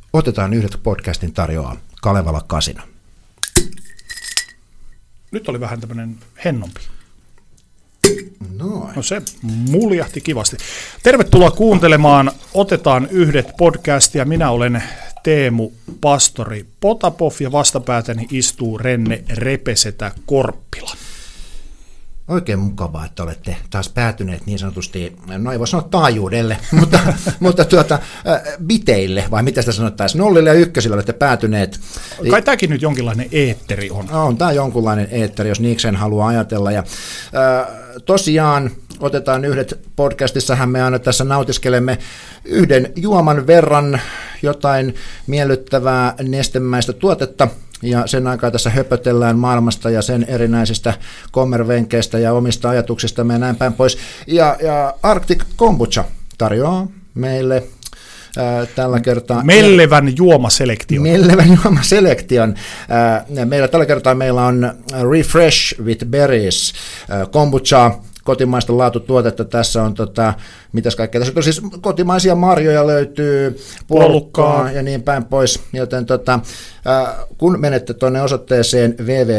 Otetaan yhdet podcastin tarjoaa Kalevala Kasino. Nyt oli vähän tämmöinen hennompi. Noin. No se muljahti kivasti. Tervetuloa kuuntelemaan Otetaan yhdet podcastia. Minä olen Teemu Pastori Potapov ja vastapäätäni istuu Renne Repesetä Korppila. Oikein mukavaa, että olette taas päätyneet niin sanotusti, no ei voi sanoa taajuudelle, mutta biteille, vai mitä sitä sanottaisiin, nollille ja ykkösillä olette päätyneet. Kai tämäkin nyt jonkinlainen eetteri on. On tämä jonkunlainen eetteri, jos niikseen haluaa ajatella. Ja, tosiaan Otetaan yhdet podcastissahan me aina tässä nautiskelemme yhden juoman verran jotain miellyttävää nestemäistä tuotetta, ja sen aikaa tässä höpötellään maailmasta ja sen erinäisistä kommervenkeistä ja omista ajatuksista ja näin päin pois. Ja Arctic Kombucha tarjoaa meille tällä kertaa mellevän juomaselektion. Meillä tällä kertaa meillä on Refresh with Berries kombucha, kotimaista laatutuotetta. Tässä on mitäs kaikkea. Tässä on siis kotimaisia marjoja löytyy, puolukkaa ja niin päin pois. Joten kun menette tuonne osoitteeseen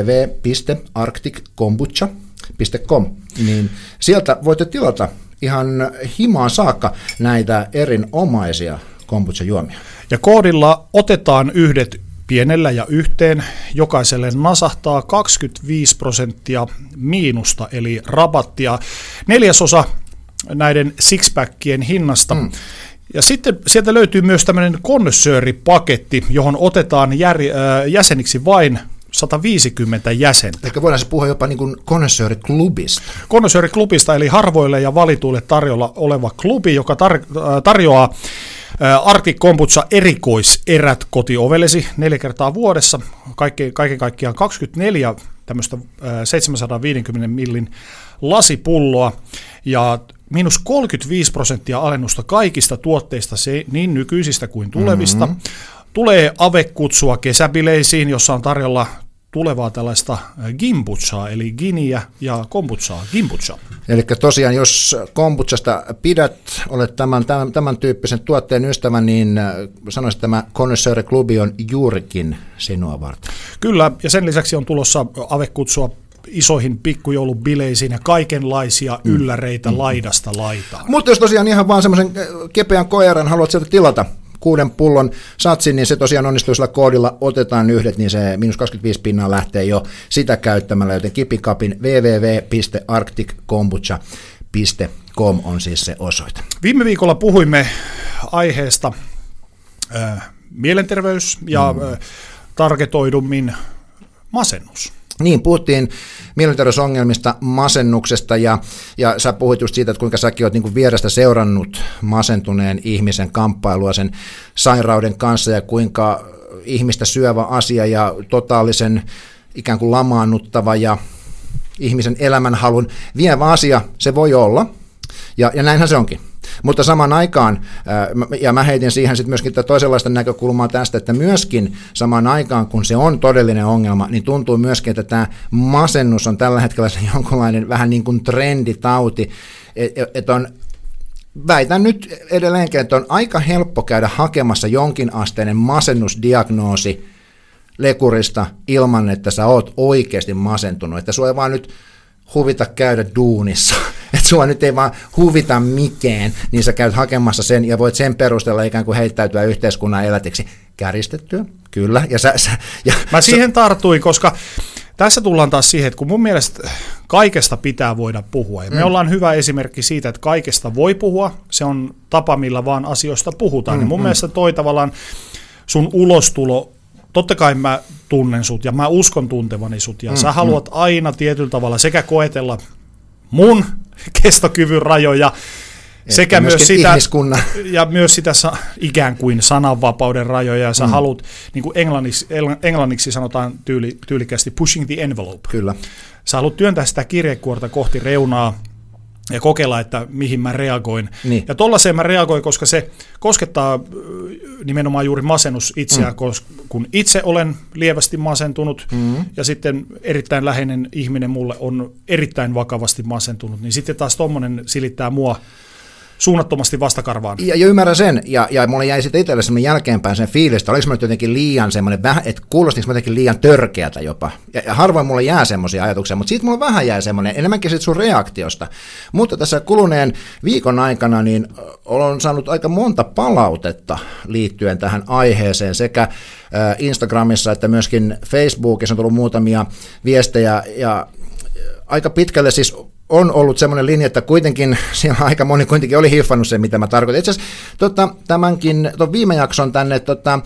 www.arctickombucha.com, niin sieltä voitte tilata ihan himaan saakka näitä erinomaisia kombucha-juomia. Ja koodilla Otetaan yhdet pienellä ja yhteen, jokaiselle nasahtaa 25% miinusta, eli rabattia, 1/4 näiden sixpackien hinnasta. Ja sitten sieltä löytyy myös tämmöinen konnössööripaketti, johon otetaan jäseniksi vain 150 jäsentä. Eli voidaan se puhua jopa niin kuin konnössööriklubista. Konnössööriklubista, eli harvoille ja valituille tarjolla oleva klubi, joka tarjoaa Arctic Kombucha erikoiserät kotiovellesi 4 kertaa vuodessa, kaiken kaikkiaan 24 tämmöistä 750 millin lasipulloa ja -35% alennusta kaikista tuotteista, niin nykyisistä kuin tulevista. Tulee avekutsua kesäbileisiin, jossa on tarjolla tulevaa tällaista gimbuchaa, eli giniä ja kombuchaa, gimbucha. Eli tosiaan, jos kombuchasta pidät, olet tämän tyyppisen tuotteen ystävä, niin sanoisin, että tämä Connoisseur-klubi on juurikin sinua varten. Kyllä, ja sen lisäksi on tulossa avekutsua isoihin pikkujoulubileisiin ja kaikenlaisia ylläreitä laidasta laitaan. Mutta jos tosiaan ihan vaan semmoisen kepeän koiran haluat sieltä tilata, 6 pullon satsin, niin se tosiaan onnistuu sillä koodilla Otetaan yhdet, niin se -25% lähtee jo sitä käyttämällä, joten kipikapin www.arctickombucha.com on siis se osoite. Viime viikolla puhuimme aiheesta mielenterveys ja targetoidummin masennus. Niin, puhuttiin mielenterveysongelmista, masennuksesta ja sä puhuit just siitä, että kuinka säkin oot niin kuin vierestä seurannut masentuneen ihmisen kamppailua sen sairauden kanssa ja kuinka ihmistä syövä asia ja totaalisen ikään kuin lamaannuttava ja ihmisen elämänhalun vievä asia se voi olla ja näinhän se onkin. Mutta samaan aikaan, ja mä heitin siihen sitten myöskin toisenlaista näkökulmaa tästä, että myöskin samaan aikaan, kun se on todellinen ongelma, niin tuntuu myöskin, että tämä masennus on tällä hetkellä jonkunlainen vähän niin kuin trenditauti, että on, väitän nyt edelleenkin, että on aika helppo käydä hakemassa jonkinasteinen masennusdiagnoosi lekurista ilman, että sä oot oikeasti masentunut, että sua ei vaan nyt huvita käydä duunissa, että sua nyt ei vaan huvita mikään, niin sä käyt hakemassa sen ja voit sen perusteella ikään kuin heittäytyä yhteiskunnan elätiksi. Kärjistettyä, kyllä. Mä siihen tartuin, koska tässä tullaan taas siihen, että kun mun mielestä kaikesta pitää voida puhua, ja me ollaan hyvä esimerkki siitä, että kaikesta voi puhua, se on tapa, millä vaan asioista puhutaan, niin mun mielestä toi tavallaan sun ulostulo, totta kai mä tunnen sut ja mä uskon tuntevani sut ja sä haluat aina tietyllä tavalla sekä koetella mun kestokyvyn rajoja sekä myös sitä, ja myös sitä ikään kuin sananvapauden rajoja ja sä haluat, niin kuin englanniksi sanotaan tyylikästi pushing the envelope. Kyllä. Sä haluat työntää sitä kirjekuorta kohti reunaa ja kokeilla, että mihin mä reagoin. Niin. Ja tollaiseen mä reagoin, koska se koskettaa nimenomaan juuri masennus itseään, kun itse olen lievästi masentunut ja sitten erittäin läheinen ihminen mulle on erittäin vakavasti masentunut, niin sitten taas tommonen silittää mua suunnattomasti vastakarvaan. Ja ymmärrän sen, ja mulle jäi sitten itselle semmoinen jälkeenpäin sen fiilistä, oliko mä nyt jotenkin liian semmoinen, että kuulostinko mä jotenkin liian törkeätä jopa. Ja harvoin mulle jää semmoisia ajatuksia, mutta siitä mulle vähän jäi semmoinen, enemmänkin sitten sun reaktiosta. Mutta tässä kuluneen viikon aikana niin olen saanut aika monta palautetta liittyen tähän aiheeseen sekä Instagramissa että myöskin Facebookissa on tullut muutamia viestejä, ja aika pitkälle siis on ollut semmoinen linja, että kuitenkin siellä aika moni kuitenkin oli hiffannut sen, mitä mä tarkoitin. Itse asiassa tämänkin viime jakson tänne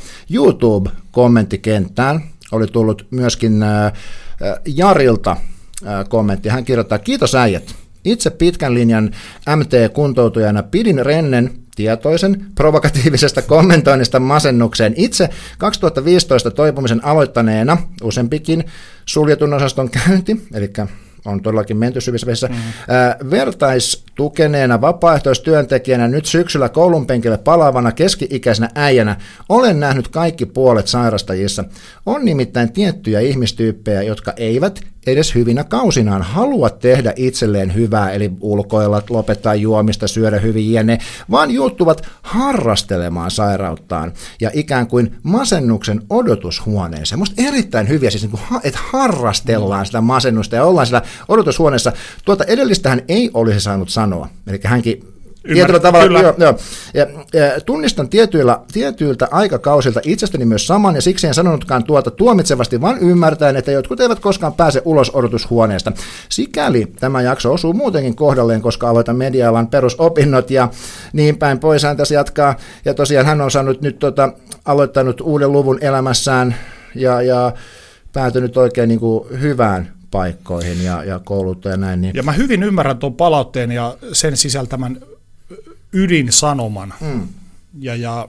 YouTube-kommenttikenttään oli tullut myöskin Jarilta kommentti. Hän kirjoittaa: kiitos äijät. Itse pitkän linjan MT-kuntoutujana pidin Rennen tietoisen provokatiivisesta kommentoinnista masennukseen. Itse 2015 toipumisen aloittaneena useampikin suljetun osaston käynti, eli on todellakin menty syvissä vesissä, vertaistukeneena vapaaehtoistyöntekijänä nyt syksyllä koulun penkille palaavana keski-ikäisenä äijänä olen nähnyt kaikki puolet sairastajissa. On nimittäin tiettyjä ihmistyyppejä, jotka eivät edes hyvinä kausinaan halua tehdä itselleen hyvää, eli ulkoilla, lopettaa juomista, syödä hyvin jne, vaan juuttuvat harrastelemaan sairauttaan ja ikään kuin masennuksen odotushuoneeseen. Musta erittäin hyviä, siis että harrastellaan sitä masennusta ja ollaan siellä odotushuoneessa. Edellistä hän ei olisi saanut sanoa, eli hänkin tietyllä tavalla, joo. Ja tunnistan tietyiltä aikakausilta itsestäni myös saman, ja siksi en sanonutkaan tuomitsevasti, vaan ymmärtäen, että jotkut eivät koskaan pääse ulos odotushuoneesta. Sikäli tämä jakso osuu muutenkin kohdalleen, koska aloitan media-alan perusopinnot, ja niin päin pois hän tässä jatkaa. Ja tosiaan hän on saanut nyt aloittanut uuden luvun elämässään, ja päätynyt oikein niin kuin hyvään paikkoihin, ja koulutta ja näin. Niin. Ja mä hyvin ymmärrän tuon palautteen ja sen sisältämän ydinsanoman. Ja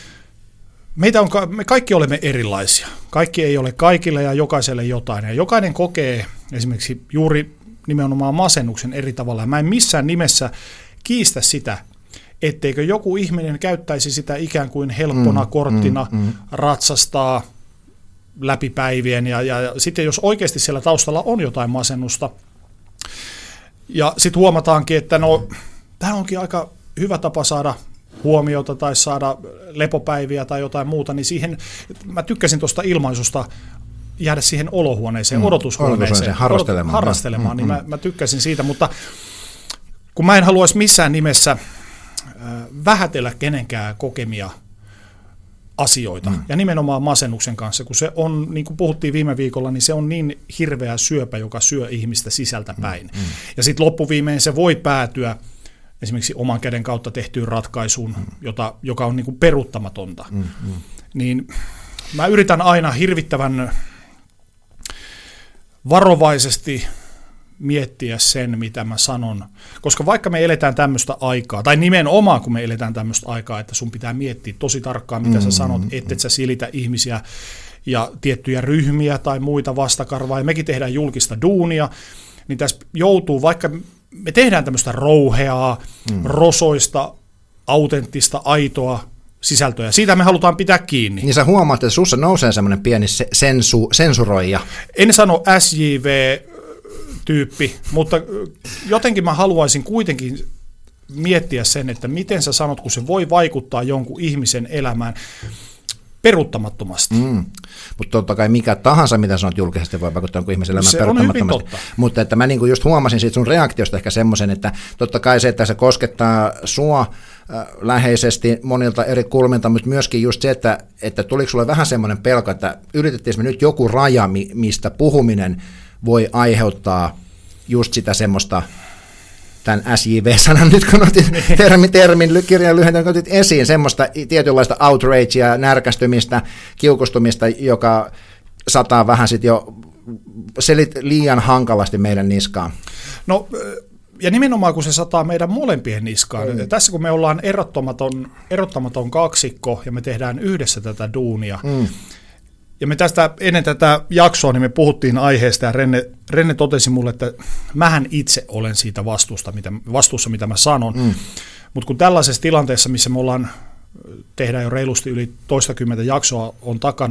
me kaikki olemme erilaisia. Kaikki ei ole kaikille ja jokaiselle jotain. Ja jokainen kokee esimerkiksi juuri nimenomaan masennuksen eri tavalla. Mä en missään nimessä kiistä sitä, etteikö joku ihminen käyttäisi sitä ikään kuin helppona korttina ratsastaa läpi päivien. Ja sitten jos oikeasti siellä taustalla on jotain masennusta, ja sitten huomataankin, että tämä onkin aika hyvä tapa saada huomiota tai saada lepopäiviä tai jotain muuta, niin siihen, mä tykkäsin tuosta ilmaisusta jäädä siihen olohuoneeseen, odotushuoneeseen, harrastelemaan, niin mä tykkäsin siitä, mutta kun mä en haluaisi missään nimessä vähätellä kenenkään kokemia asioita, ja nimenomaan masennuksen kanssa, kun se on, niin kuin puhuttiin viime viikolla, niin se on niin hirveä syöpä, joka syö ihmistä sisältä päin. Ja sitten loppuviimein se voi päätyä esimerkiksi oman käden kautta tehtyyn ratkaisuun, joka on niin kuin peruuttamatonta. Niin mä yritän aina hirvittävän varovaisesti miettiä sen, mitä mä sanon, koska vaikka me eletään tämmöistä aikaa, tai nimenomaan kun me eletään tämmöistä aikaa, että sun pitää miettiä tosi tarkkaan, mitä sä sanot, ettet sä silitä ihmisiä ja tiettyjä ryhmiä tai muita vastakarvaa, ja mekin tehdään julkista duunia, niin tässä joutuu, vaikka me tehdään tämmöistä rouheaa, rosoista, autenttista, aitoa sisältöä. Siitä me halutaan pitää kiinni. Niin sä huomaat, että sussa nousee semmoinen pieni sensuroija. En sano SJV-tyyppi, mutta jotenkin mä haluaisin kuitenkin miettiä sen, että miten sä sanot, kun se voi vaikuttaa jonkun ihmisen elämään peruuttamattomasti. Mutta totta kai mikä tahansa, mitä sanot julkisesti, voi vaikuttaa jonkun ihmisen elämään peruuttamattomasti. Mutta että mä niinku just huomasin siitä sun reaktiosta ehkä semmoisen, että totta kai se, että se koskettaa sua läheisesti monilta eri kulmilta, mutta myöskin just se, että tuliko sulle vähän semmoinen pelko, että yritettiin me nyt joku raja, mistä puhuminen voi aiheuttaa just sitä semmoista, tämän SJV-sanan nyt, kun otit termin kirjan lyhentänyt, otit esiin semmoista tietynlaista outragea, närkästymistä, kiukustumista, joka sataa vähän sitten jo liian hankalasti meidän niskaan. No, ja nimenomaan kun se sataa meidän molempien niskaan. Tässä kun me ollaan erottamaton kaksikko ja me tehdään yhdessä tätä duunia, ja me tästä ennen tätä jaksoa niin me puhuttiin aiheesta ja Renne totesi mulle, että mähän itse olen siitä vastuussa, mitä mä sanon. Mutta kun tällaisessa tilanteessa, missä me tehdään jo reilusti yli 20 jaksoa on takana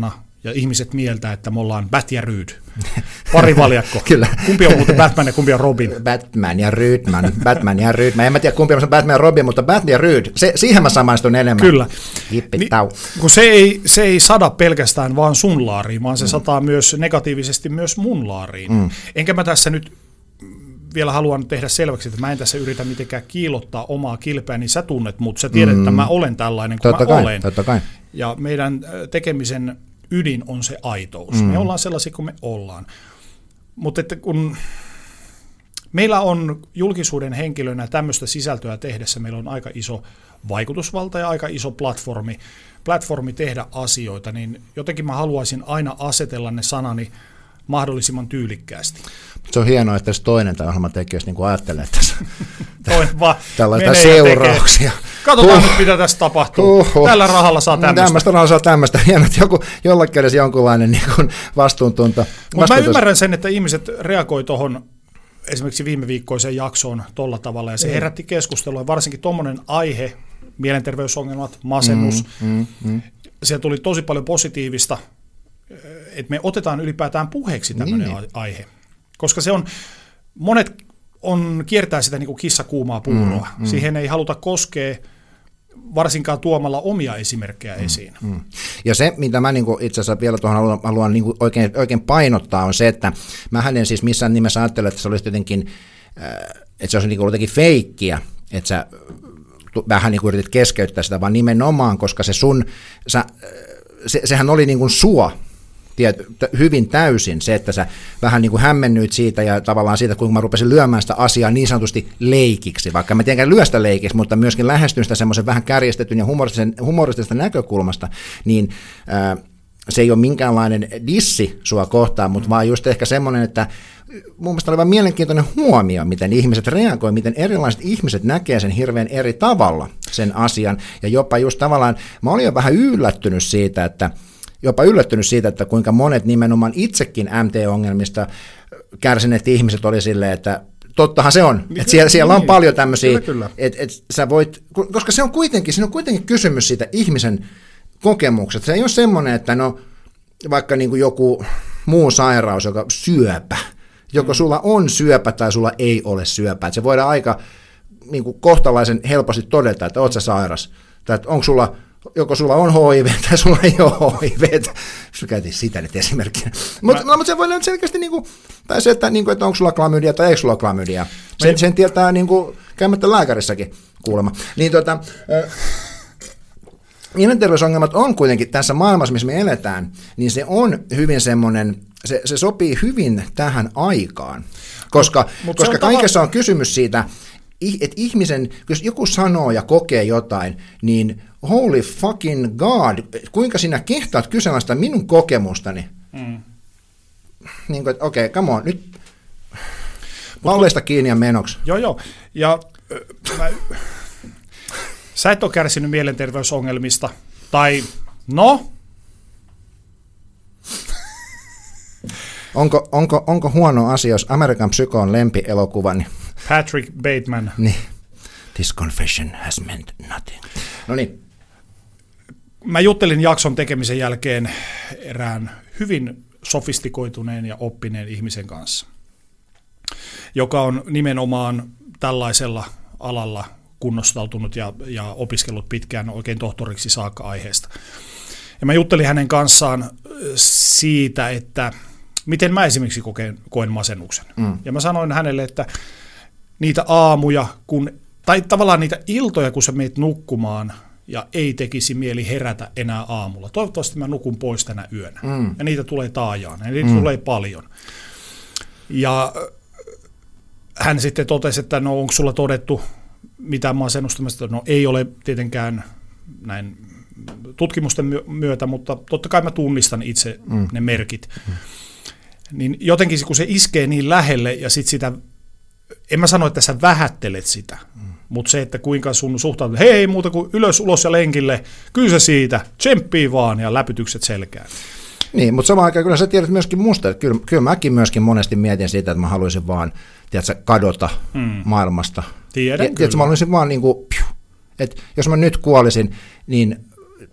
ja ihmiset mieltää, että me ollaan Bat ja Ryd. Pari valjakko. Kyllä. Kumpi on muuten Batman ja kumpi on Robin? Batman ja Rydman. En mä tiedä kumpi on Batman ja Robin, mutta Batman ja Ryd, siihen mä samaistun enemmän. Kyllä. Hippitau. Kun se ei sada pelkästään vaan sun laariin, vaan se sataa myös negatiivisesti myös mun laariin. Enkä mä tässä nyt vielä haluan tehdä selväksi, että mä en tässä yritä mitenkään kiillottaa omaa kilpeä, niin sä tunnet mut, sä tiedät, että mä olen tällainen kuin mä olen. Totta kai. Ja meidän tekemisen ydin on se aitous. Me ollaan sellaisia kuin me ollaan. Mutta että kun meillä on julkisuuden henkilönä tämmöistä sisältöä tehdessä, meillä on aika iso vaikutusvalta ja aika iso platformi tehdä asioita, niin jotenkin mä haluaisin aina asetella ne sanani mahdollisimman tyylikkäästi. Se on hienoa, että toinen tämä ohjelman tekijä niin ajattelee tässä tällaista seurauksia. Katsotaan nyt, mitä tässä tapahtuu. Tällä rahalla saa tämmöistä. Hienoa, että jollakin edes jonkunlainen niin kuin vastuuntunto. Mutta mä ymmärrän sen, että ihmiset reagoi tuohon esimerkiksi viime viikkoiseen jaksoon tolla tavalla, ja se herätti keskustelua, varsinkin tuommoinen aihe, mielenterveysongelmat, masennus. Siellä tuli tosi paljon positiivista, että me otetaan ylipäätään puheeksi tämmöinen aihe. Koska monet kiertää sitä niin kuin kissa kuumaa puuroa. Siihen ei haluta koskea varsinkaan tuomalla omia esimerkkejä esiin. Ja se, mitä mä niin itse asiassa vielä tuohon haluan niin oikein painottaa, on se, että mähän en siis missään nimessä ajattele, että se olisi jotenkin, että se olisi niin jotenkin feikkiä, että sä vähän niin kuin yritit keskeyttää sitä, vaan nimenomaan, koska sehän oli niin kuin sua, hyvin täysin se, että sä vähän niin kuin hämmennyit siitä ja tavallaan siitä, kuinka mä rupesin lyömään sitä asiaa niin sanotusti leikiksi, vaikka mä tietenkään lyö sitä leikiksi, mutta myöskin lähestyn sitä semmoisen vähän kärjestetyn ja humoristisesta näkökulmasta, niin se ei ole minkäänlainen dissi sua kohtaan, mutta vaan just ehkä semmoinen, että mun mielestä oli vaan mielenkiintoinen huomio, miten ihmiset reagoi, miten erilaiset ihmiset näkee sen hirveän eri tavalla sen asian, ja jopa just tavallaan, mä olin jo vähän yllättynyt siitä, että kuinka monet nimenomaan itsekin MT-ongelmista kärsineet ihmiset oli silleen, että tottahan se on, että siellä on paljon tämmöisiä, että sä voit, koska siinä on kuitenkin kysymys siitä ihmisen kokemuksesta. Se ei ole semmoinen, että no vaikka niin kuin joku muu sairaus, joka syöpä, joko sulla on syöpä tai sulla ei ole syöpä, että se voidaan aika niin kuin kohtalaisen helposti todeta, että oot sä sairas, tai että onko joko sulla on HIV tai sulla ei ole HIV. Se käytiin sitä nyt esimerkkinä. Mutta se voi olla selkeästi, tai se, että onko sulla klamydia tai eikö sulla klamydia. Sen tietää käymättä lääkärissäkin kuulemma. Mielenterveysongelmat on kuitenkin tässä maailmassa, missä me eletään, niin se on hyvin semmoinen, se sopii hyvin tähän aikaan. Koska kaikessa on kysymys siitä, että ihmisen, jos joku sanoo ja kokee jotain, niin holy fucking god, kuinka sinä kehtaat kyseenalaista minun kokemustani? Niin kuin, että okei, come on, nyt valleista kiinni ja menoksi. Joo, ja sä et ole kärsinyt mielenterveysongelmista, tai no? Onko huono asia, jos Amerikan Psycho on lempielokuva, niin Patrick Bateman. Niin. This confession has meant nothing. No niin. Mä juttelin jakson tekemisen jälkeen erään hyvin sofistikoituneen ja oppineen ihmisen kanssa, joka on nimenomaan tällaisella alalla kunnostautunut ja opiskellut pitkään oikein tohtoriksi saakka aiheesta. Ja mä juttelin hänen kanssaan siitä, että miten mä esimerkiksi koen masennuksen. Ja mä sanoin hänelle, että niitä aamuja, tai tavallaan niitä iltoja, kun sä meet nukkumaan ja ei tekisi mieli herätä enää aamulla. Toivottavasti mä nukun pois tänä yönä. Ja niitä tulee taajaan, ja niitä tulee paljon. Ja hän sitten totesi, että no onko sulla todettu mitään masennusta? No ei ole tietenkään näin tutkimusten myötä, mutta totta kai mä tunnistan itse ne merkit. Niin jotenkin kun se iskee niin lähelle ja sit sitä, en mä sano, että sä vähättelet sitä, mutta se, että kuinka sun suhtaudut, hei muuta kuin ylös, ulos ja lenkille, kyllä se siitä, tsemppii vaan ja läpytykset selkään. Niin, mutta samaan aikaan kyllä sä tiedät myöskin musta, että kyllä mäkin myöskin monesti mietin siitä, että mä haluaisin vaan, tiedätkö, kadota maailmasta. Tiedän, tiedätkö, mä haluaisin vaan että jos mä nyt kuolisin, niin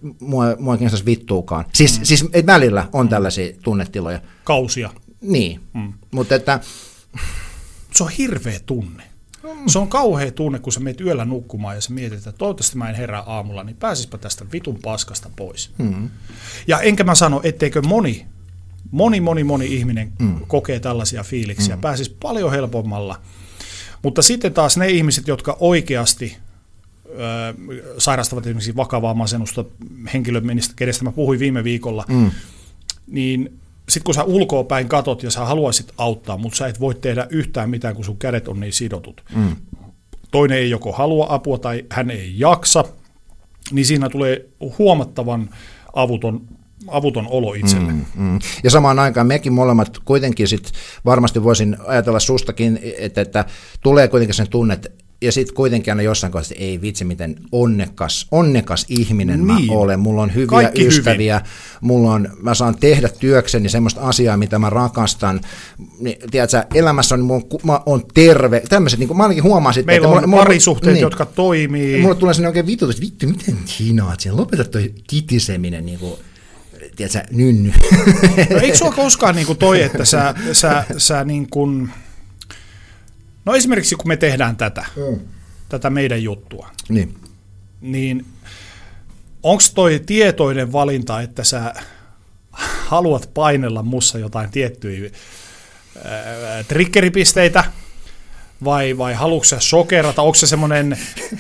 mua kiinnostaisi vittuukaan. Siis välillä on tällaisia tunnetiloja. Kausia. Niin, mutta että... Se on hirveä tunne. Se on kauhea tunne, kun sä menet yöllä nukkumaan ja sä mietit, että toivottavasti mä en herää aamulla, niin pääsispä tästä vitun paskasta pois. Ja enkä mä sano, etteikö moni ihminen kokee tällaisia fiiliksiä, pääsisi paljon helpommalla. Mutta sitten taas ne ihmiset, jotka oikeasti sairastavat esimerkiksi vakavaa masennusta, henkilö, kenestä mä puhuin viime viikolla, niin sitten kun sä ulkoapäin katot ja sä haluaisit auttaa, mutta sä et voi tehdä yhtään mitään, kun sun kädet on niin sidotut. Toinen ei joko halua apua tai hän ei jaksa, niin siinä tulee huomattavan avuton olo itselle. Ja samaan aikaan mekin molemmat kuitenkin sit varmasti voisin ajatella sustakin, että tulee kuitenkin sen tunne, ja sitten kuitenkin aina jossain kohdassa, ei vitsi, miten onnekas ihminen mä olen. Mulla on hyviä kaikki ystäviä, mä saan tehdä työkseni semmoista asiaa, mitä mä rakastan. Niin, tiedätkö, elämässä mä oon terve. Tämmöiset, niin kuin mä ainakin huomaan sitten. Meillä on parisuhteet, jotka toimii. Mulla tulee sinne oikein vitutus, että vittu, miten hinaat siellä? Lopeta toi kitiseminen, niin kuin, tiedätkö, nynny. No, eikö sua koskaan niin kuin toi, että sä niin kuin... No esimerkiksi kun me tehdään tätä meidän juttua, niin onko toi tietoinen valinta, että sä haluat painella mussa jotain tiettyjä triggeripisteitä, vai haluatko sä shokerata, onko se semmoinen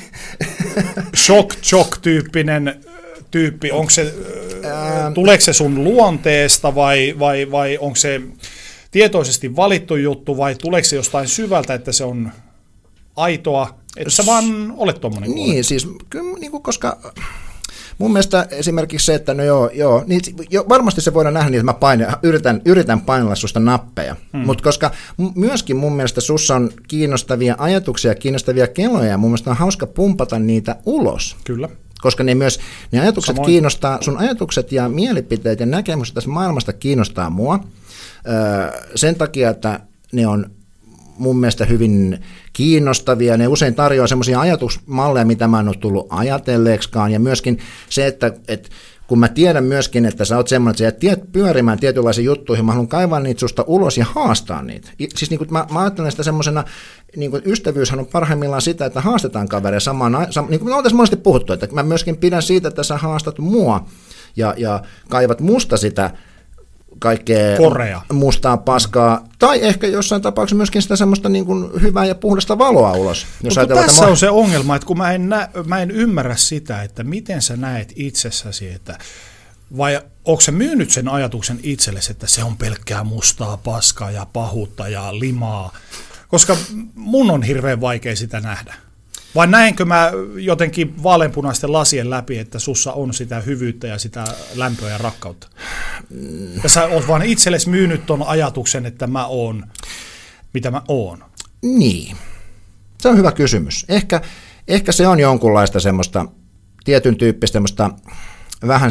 shock-tyyppinen tyyppi, onko se, tuleeko se sun luonteesta vai onko se tietoisesti valittu juttu, vai tuleeko se jostain syvältä, että se on aitoa, että sä vaan olet tommonen? Niin, siis kyllä, niin kuin, koska mun mielestä esimerkiksi se, että no niin varmasti se voidaan nähdä niin, että mä yritän painella susta nappeja, mutta koska myöskin mun mielestä sussa on kiinnostavia ajatuksia, kiinnostavia kelloja, ja mun mielestä on hauska pumpata niitä ulos. Kyllä. Koska ne ajatukset kiinnostaa, sun ajatukset ja mielipiteet ja näkemykset tästä maailmasta kiinnostaa mua. Sen takia, että ne on mun mielestä hyvin kiinnostavia, ne usein tarjoaa semmoisia ajatusmalleja, mitä mä en ole tullut ajatelleeksikaan, ja myöskin se, että kun mä tiedän myöskin, että sä oot semmoinen, että sä tiedät pyörimään tietynlaisiin juttuihin, mä haluan kaivaa niitä susta ulos ja haastaa niitä. Siis niin kuin mä ajattelen sitä semmoisena, niin kuin ystävyyshän on parhaimmillaan sitä, että haastetaan kaveria niin kuin me oltaisiin monesti puhuttu, että mä myöskin pidän siitä, että sä haastat mua ja kaivat musta sitä kaikkea mustaa paskaa, tai ehkä jossain tapauksessa myöskin sitä semmoista niin kuin hyvää ja puhdasta valoa ulos. Jos tässä on se ongelma, että kun mä en ymmärrä sitä, että miten sä näet itsessäsi, että vai onko sä myynyt sen ajatuksen itsellesi, että se on pelkkää mustaa paskaa ja pahuutta ja limaa, koska mun on hirveän vaikea sitä nähdä. Vai näenkö mä jotenkin vaaleanpunaisten lasien läpi, että sussa on sitä hyvyyttä ja sitä lämpöä ja rakkautta? Ja sä oot vaan itsellesi myynyt ton ajatuksen, että mä oon, mitä mä oon. Niin. Se on hyvä kysymys. Ehkä se on jonkunlaista semmoista tietyn tyyppistä semmoista vähän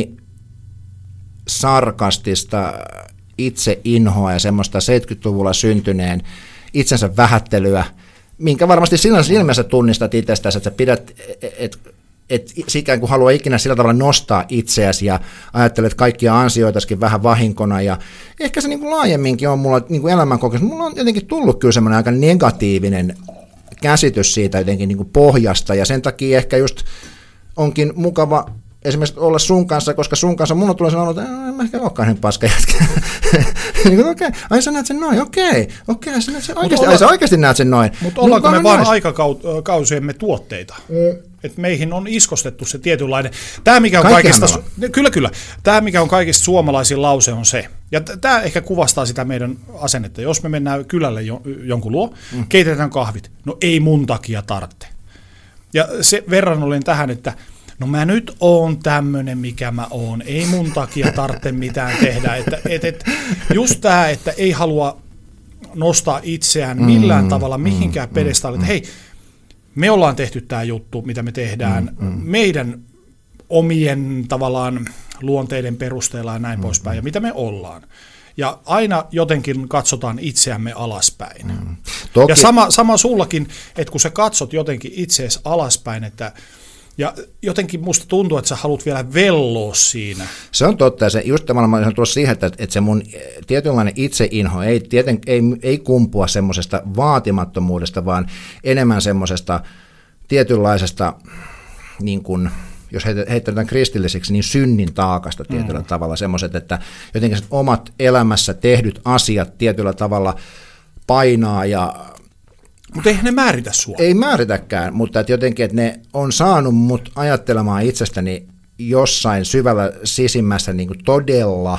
sarkastista itseinhoa ja semmoista 70-luvulla syntyneen itsensä vähättelyä, minkä varmasti sinä ilmeessä tunnistat itsestäsi, että sä pidät, et ikään kuin haluaa ikinä sillä tavalla nostaa itseäsi ja ajattelet kaikkia ansioitaisikin vähän vahinkona, ja ehkä se niin kuin laajemminkin on mulla niin kuin elämänkokemus. Mulla on jotenkin tullut kyllä semmoinen aika negatiivinen käsitys siitä jotenkin niin kuin pohjasta, ja sen takia ehkä just onkin mukava esimerkiksi olla sun kanssa, koska sun kanssa mulla tulee sanoa, että en mä ehkä olekaan niin paska jätkä. Niin, okei, ai sä näet sen noin, okei, sä oikeasti näet sen noin. Mutta ollaanko me vaan aikakausiemme tuotteita? Että meihin on iskostettu se tietynlainen. Tämä mikä on kaikista, kyllä. Tämä mikä on kaikista suomalaisin lause on se. Ja tämä ehkä kuvastaa sitä meidän asennetta. Jos me mennään kylälle jonkun luo, keitetään kahvit. No ei mun takia tarvitse. Ja se verran olin tähän, että no mä nyt oon tämmönen, mikä mä oon. Ei mun takia tarvitse mitään tehdä. Just tämä, että ei halua nostaa itseään millään tavalla mihinkään pedestaalle. Hei, me ollaan tehty tämä juttu, mitä me tehdään meidän omien tavallaan luonteiden perusteella ja näin poispäin, ja mitä me ollaan. Ja aina jotenkin katsotaan itseämme alaspäin. Ja sama sullakin, että kun sä katsot jotenkin itseäsi alaspäin, että Ja jotenkin musta tuntuu, että sä haluat vielä velloa siinä. Se on totta, ja se just tavallaan mä olisin tulossa siihen, että se mun tietynlainen itseinho ei kumpua semmoisesta vaatimattomuudesta, vaan enemmän semmoisesta tietynlaisesta, niin kuin, jos heitetään kristilliseksi, niin synnin taakasta tietyllä tavalla, semmoiset, että jotenkin omat elämässä tehdyt asiat tietyllä tavalla painaa ja... Mutta eihän ne määritä sua. Ei määritäkään, mutta että jotenkin, että ne on saanut mut ajattelemaan itsestäni jossain syvällä sisimmässä niin kuin todella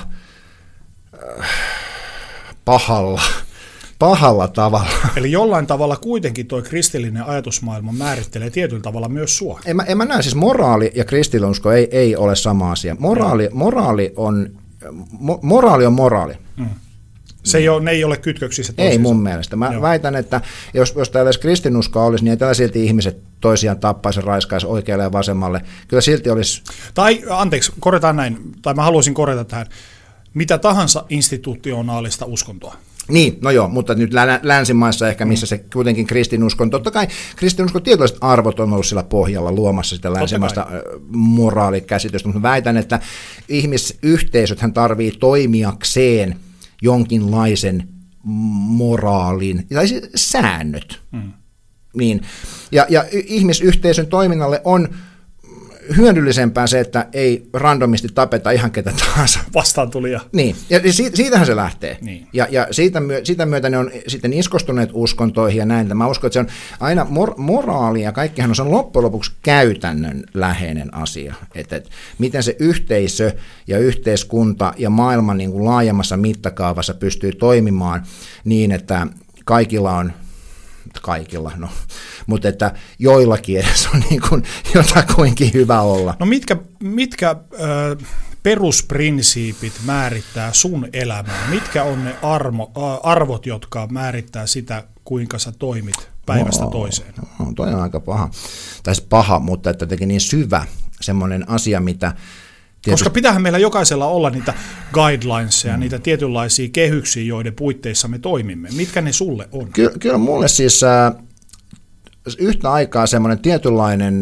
pahalla tavalla. Eli jollain tavalla kuitenkin toi kristillinen ajatusmaailma määrittelee tietyllä tavalla myös sua. En mä näe, siis moraali ja kristinusko ei ole sama asia. Moraali on moraali. Ne ei ole kytköksissä toisiinsa. Ei mun mielestä. Mä väitän, että jos tällaista kristinuskoa olisi, niin ei tällä silti ihmiset toisiaan tappaisi, raiskaisi oikealle ja vasemmalle. Kyllä silti olisi... Tai, anteeksi, korjataan näin, tai mä haluaisin korjata tähän, mitä tahansa institutionaalista uskontoa. Niin, no joo, mutta nyt länsimaissa ehkä, missä se kuitenkin kristinuskon, totta kai kristinuskon tietynlaiset arvot on ollut sillä pohjalla luomassa sitä länsimaista moraalikäsitystä, mutta väitän, että ihmisyhteisöthän tarvii toimijakseen jonkinlaisen moraalin, tai siis säännöt. Niin. Ja ihmisyhteisön toiminnalle on hyödyllisempää se, että ei randomisti tapeta ihan ketä tahansa. Vastaantulija. Niin, ja siitähän se lähtee. Niin. Ja siitä myötä ne on sitten iskostuneet uskontoihin ja näin. Mä uskon, että se on aina moraali ja kaikkihan on loppujen lopuksi käytännön läheinen asia. Että miten se yhteisö ja yhteiskunta ja maailma niin kuin laajemmassa mittakaavassa pystyy toimimaan niin, että mutta että joillakin edes on niin kuin jotakuinkin hyvä olla. No mitkä perusprinsiipit määrittää sun elämää? Mitkä on ne arvot, jotka määrittää sitä, kuinka sä toimit päivästä toiseen? No, toi on aika paha. Tai paha, mutta että jotenkin niin syvä semmoinen asia, mitä... Koska pitäähän meillä jokaisella olla niitä guidelinesia, niitä tietynlaisia kehyksiä, joiden puitteissa me toimimme. Mitkä ne sulle on? Kyllä mulle siis yhtä aikaa semmoinen tietynlainen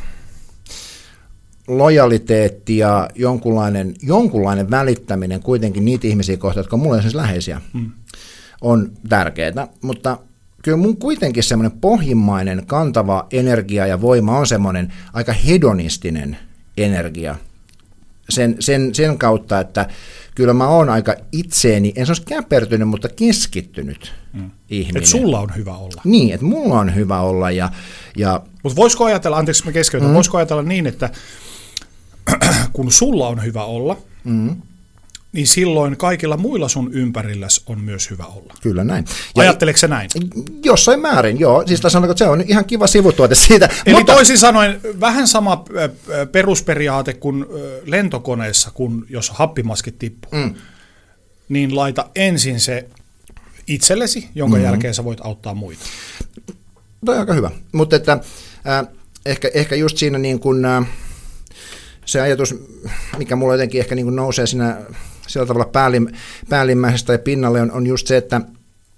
lojaliteetti ja jonkunlainen välittäminen kuitenkin niitä ihmisiä kohtaan, jotka on mulle siis läheisiä, on tärkeää, mutta kyllä mun kuitenkin semmoinen pohjimmainen kantava energia ja voima on semmoinen aika hedonistinen energia. Sen kautta, että kyllä mä oon aika itseeni, en sanoisi käpertynyt, mutta keskittynyt ihminen. Että sulla on hyvä olla. Niin, että mulla on hyvä olla. Mutta voisiko ajatella, anteeksi mä keskeytän, voisiko ajatella niin, että kun sulla on hyvä olla, niin silloin kaikilla muilla sun ympärilläsi on myös hyvä olla. Kyllä näin. Ajatteleeko se näin? Jossain määrin, joo. Siis sanotaan, että se on ihan kiva sivutuote siitä. Eli toisin sanoen vähän sama perusperiaate kuin lentokoneessa, kun jos happimaskit tippuu, niin laita ensin se itsellesi, jonka jälkeen sä voit auttaa muita. Tämä on aika hyvä. Mutta että, ehkä just siinä niin kuin, se ajatus, mikä mulla jotenkin ehkä niin kuin nousee siinä sillä tavalla päällimmäisestä ja pinnalle, on just se, että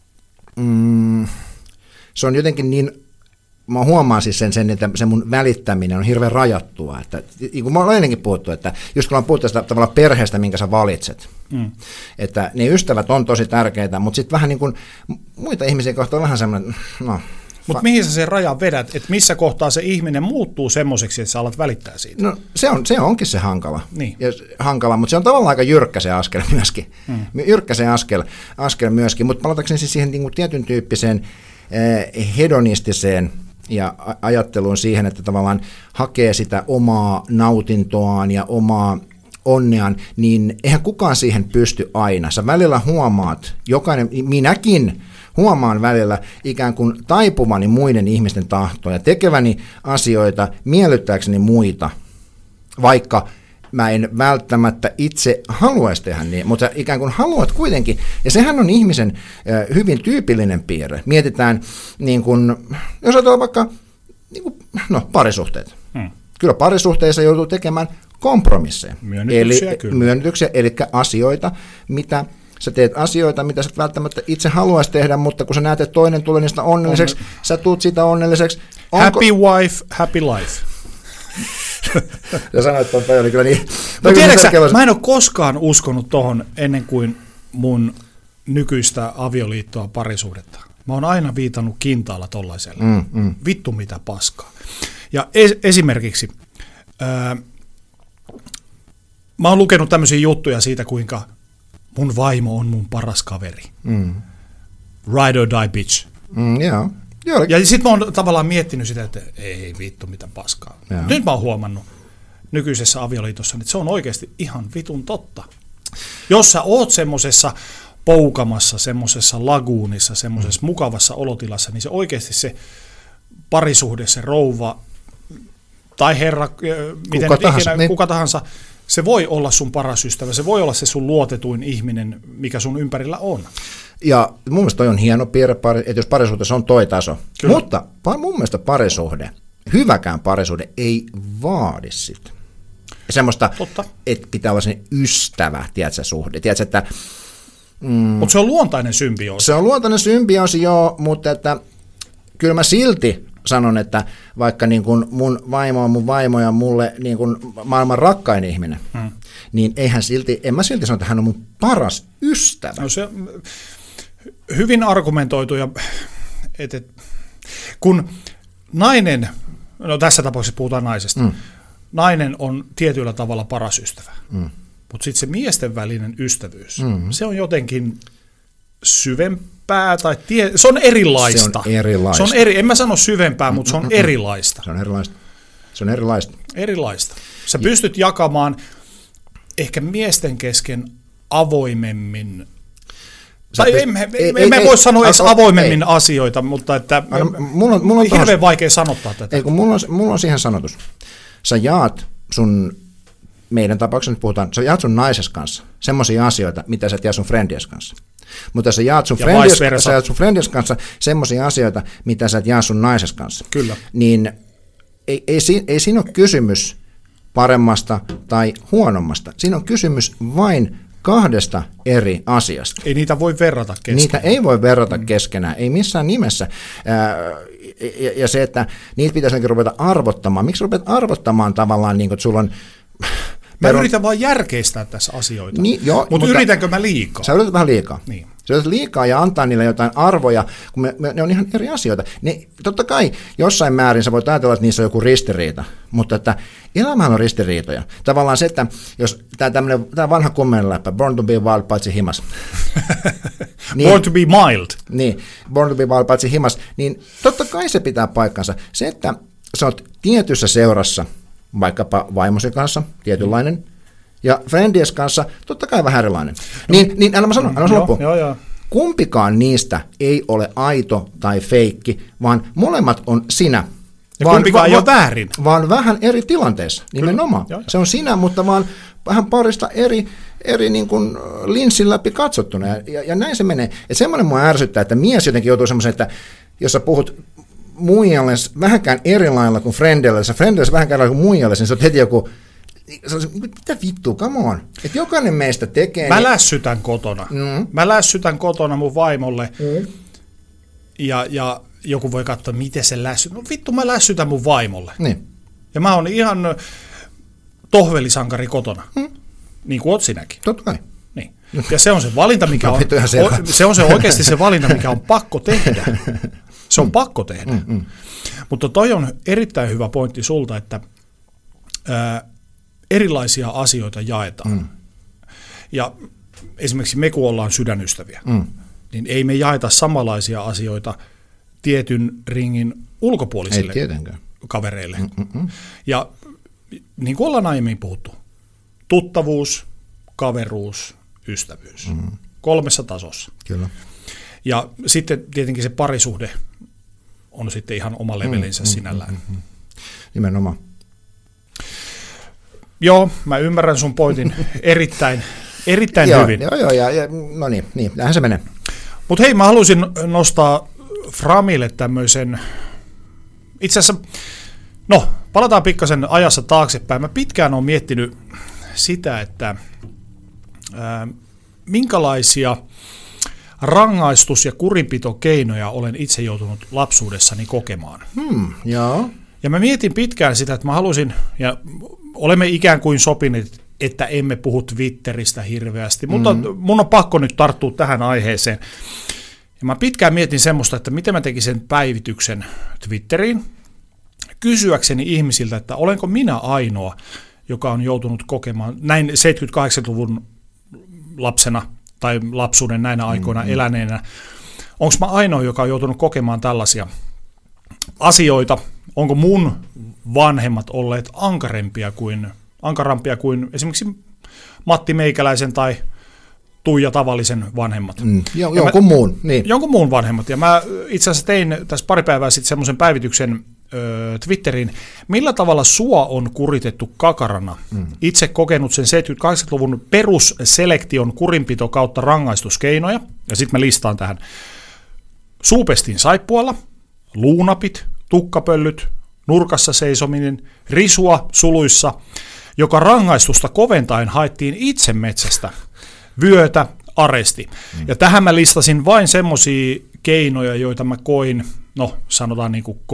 se on jotenkin niin, mä huomaan siis sen, että se mun välittäminen on hirveän rajattua. Että, niin kuin mä olen ennenkin puhuttu, että just kun ollaan puhuttu sitä tavalla perheestä, minkä sä valitset, että ne ystävät on tosi tärkeitä, mutta sitten vähän niin kuin muita ihmisiä kohtaan on vähän semmoinen, Mutta mihin sä sen rajan vedät, että missä kohtaa se ihminen muuttuu semmoiseksi, että sä alat välittää siitä? No se onkin se hankala. Niin. Hankala, mutta se on tavallaan aika jyrkkä se askel myöskin. Jyrkkä se askel myöskin, mutta palatakseni siis siihen niin kuin tietyn tyyppiseen hedonistiseen ja ajatteluun siihen, että tavallaan hakee sitä omaa nautintoaan ja omaa onneaan, niin eihän kukaan siihen pysty aina. Sä välillä huomaat, minäkin huomaan välillä ikään kuin taipuvani muiden ihmisten tahtoa ja tekeväni asioita miellyttääkseni muita, vaikka mä en välttämättä itse haluaisi tehdä niin, mutta ikään kuin haluat kuitenkin. Ja sehän on ihmisen hyvin tyypillinen piirre. Mietitään, niin kuin, jos ajatellaan vaikka niin kuin, parisuhteet. Kyllä parisuhteissa joutuu tekemään kompromisseja. Myönnytyksiä, eli asioita, mitä sä teet asioita, mitä sä välttämättä itse haluaisi tehdä, mutta kun sä näet, että toinen tulee niistä onnelliseksi, sä tuut siitä onnelliseksi. Happy wife, happy life. Ja sanoit tuon toi oli kyllä niin. Tiedätkö, mä en ole koskaan uskonut tohon ennen kuin mun nykyistä avioliittoa parisuhdetta. Mä oon aina viitannut kintaalla tollaiselle. Vittu mitä paskaa. Ja esimerkiksi mä oon lukenut tämmöisiä juttuja siitä, kuinka mun vaimo on mun paras kaveri. Ride or die bitch. Joo. Ja sit mä oon tavallaan miettinyt sitä, että ei vittu mitä paskaa. Nyt mä oon huomannut nykyisessä avioliitossa, että se on oikeasti ihan vitun totta. Jos sä oot semmosessa poukamassa, semmosessa laguunissa, semmosessa mukavassa olotilassa, niin se oikeasti se parisuhde, se rouva tai herra, kuka tahansa, se voi olla sun paras ystävä, se voi olla se sun luotetuin ihminen, mikä sun ympärillä on. Ja mun mielestä toi on hieno piirre, että jos parisuhteessa on toi taso. Kyllä. Mutta mun mielestä parisuhde, hyväkään parisuhde ei vaadi sitä. Semmoista, että pitää olla sen ystävä, tiedätkö, suhde. Tiedätkö, että mutta se on luontainen symbioosi. Se on luontainen symbioosi, joo, mutta että kyllä mä silti sanon, että vaikka niin kuin mun vaimo on mun vaimo ja mulle niin kuin maailman rakkain ihminen, niin en mä silti sano, että hän on mun paras ystävä. No se hyvin argumentoitu, ja kun nainen, no tässä tapauksessa puhutaan naisesta, nainen on tietyllä tavalla paras ystävä, mutta sitten se miesten välinen ystävyys, se on jotenkin syvempää, tai se on erilaista. Se on en mä sano syvempää, mutta se on erilaista. Se on erilaista. Sä pystyt jakamaan ehkä miesten kesken avoimemmin, tai emme voi sanoa edes avoimemmin asioita, mutta että mulla on hirveän vaikea sanottaa tätä. Mulla on siihen sanotus. Sä jaat meidän tapauksessa nyt puhutaan, sä jaat sun naises kanssa semmoisia asioita, mitä sä et jaa sun friendies kanssa. Mutta sä jaat sun friendies kanssa semmoisia asioita, mitä sä et jaa sun naises kanssa. Kyllä. Niin ei siinä ole kysymys paremmasta tai huonommasta. Siinä on kysymys vain kahdesta eri asiasta. Ei niitä voi verrata keskenään. Niitä ei voi verrata keskenään, ei missään nimessä. Ja se, että niitä pitäisi ruveta arvottamaan. Miksi rupeat arvottamaan tavallaan, niin kuin, että sulla on... Mä yritän vaan järkeistää tässä asioita, niin, mutta yritänkö mä liikaa? Sä yrität vähän liikaa. Niin. Sä yrität liikaa ja antaa niille jotain arvoja, kun ne on ihan eri asioita. Niin, totta kai jossain määrin sä voit ajatella, että niissä on joku ristiriita, mutta että elämähän on ristiriitoja. Tavallaan se, että jos tämä vanha kummenläppä, born to be wild paitsi himas. Niin, born to be mild. Niin, born to be wild paitsi himas. Niin totta kai se pitää paikkansa. Se, että sä oot tietyssä seurassa, vaikkapa vaimosi kanssa, tietynlainen, ja friendies kanssa, totta kai vähän erilainen. Niin älä mä sano loppuun. Kumpikaan niistä ei ole aito tai feikki, vaan molemmat on sinä. Ja kumpikaan ei ole väärin. Vaan vähän eri tilanteissa, nimenomaan. Se on sinä, mutta vaan vähän parista eri niin kuin linssin läpi katsottuna, ja näin se menee. Et semmoinen mua ärsyttää, että mies jotenkin joutuu semmoisen, että jos sä puhut muijalle vähänkään eri lailla kuin friendille, jos friendille vähänkään eri lailla kuin muijalle, niin se on heti joku, mitä vittua, come on. Että jokainen meistä tekee... Mä lässytän kotona. Mä lässytän kotona mun vaimolle, ja joku voi katsoa, miten se lässytän. No vittu, mä lässytän mun vaimolle. Niin. Ja mä oon ihan tohvelisankari kotona, niin kuin oot sinäkin. Totta kai. Niin. Ja se on se valinta, mikä on... Se on se oikeasti se valinta, mikä on pakko tehdä. Se on pakko tehdä. Mutta toi on erittäin hyvä pointti sulta, että erilaisia asioita jaetaan. Ja esimerkiksi me, kun ollaan sydänystäviä, niin ei me jaeta samanlaisia asioita tietyn ringin ulkopuolisille kavereille. Ja niin kuin ollaan aiemmin puhuttu, tuttavuus, kaveruus, ystävyys. 3 tasossa. Kyllä. Ja sitten tietenkin se parisuhde on sitten ihan oma levelinsä sinällään. Nimenomaan. Joo, mä ymmärrän sun pointin erittäin hyvin. Joo, no niin, näinhän se menee. Mutta hei, mä haluaisin nostaa Framille tämmöisen, itse asiassa, palataan pikkasen ajassa taaksepäin. Mä pitkään olen miettinyt sitä, että minkälaisia rangaistus- ja kurinpitokeinoja olen itse joutunut lapsuudessani kokemaan. Joo. Ja mä mietin pitkään sitä, että mä halusin, ja olemme ikään kuin sopineet, että emme puhu Twitteristä hirveästi, mutta mun on pakko nyt tarttua tähän aiheeseen. Ja mä pitkään mietin semmoista, että miten mä tekisin päivityksen Twitteriin, kysyäkseni ihmisiltä, että olenko minä ainoa, joka on joutunut kokemaan näin 78-luvun lapsena tai lapsuuden näinä aikoina eläneenä, onko mä ainoa, joka on joutunut kokemaan tällaisia asioita, onko mun vanhemmat olleet ankarampia kuin esimerkiksi Matti Meikäläisen tai Tuija Tavallisen vanhemmat. Jonkun muun vanhemmat. Ja mä itse asiassa tein tässä pari päivää sitten semmoisen päivityksen Twitteriin, millä tavalla sua on kuritettu kakarana. Itse kokenut sen 78-luvun perusselektion kurinpito kautta rangaistuskeinoja, ja sitten mä listaan tähän. Suupestiin saippualla, luunapit, tukkapöllyt, nurkassa seisominen, risua suluissa, joka rangaistusta koventaen haettiin itse metsästä, vyötä, aresti. Ja tähän mä listasin vain semmoisia keinoja, joita mä koin, no sanotaan niin kuin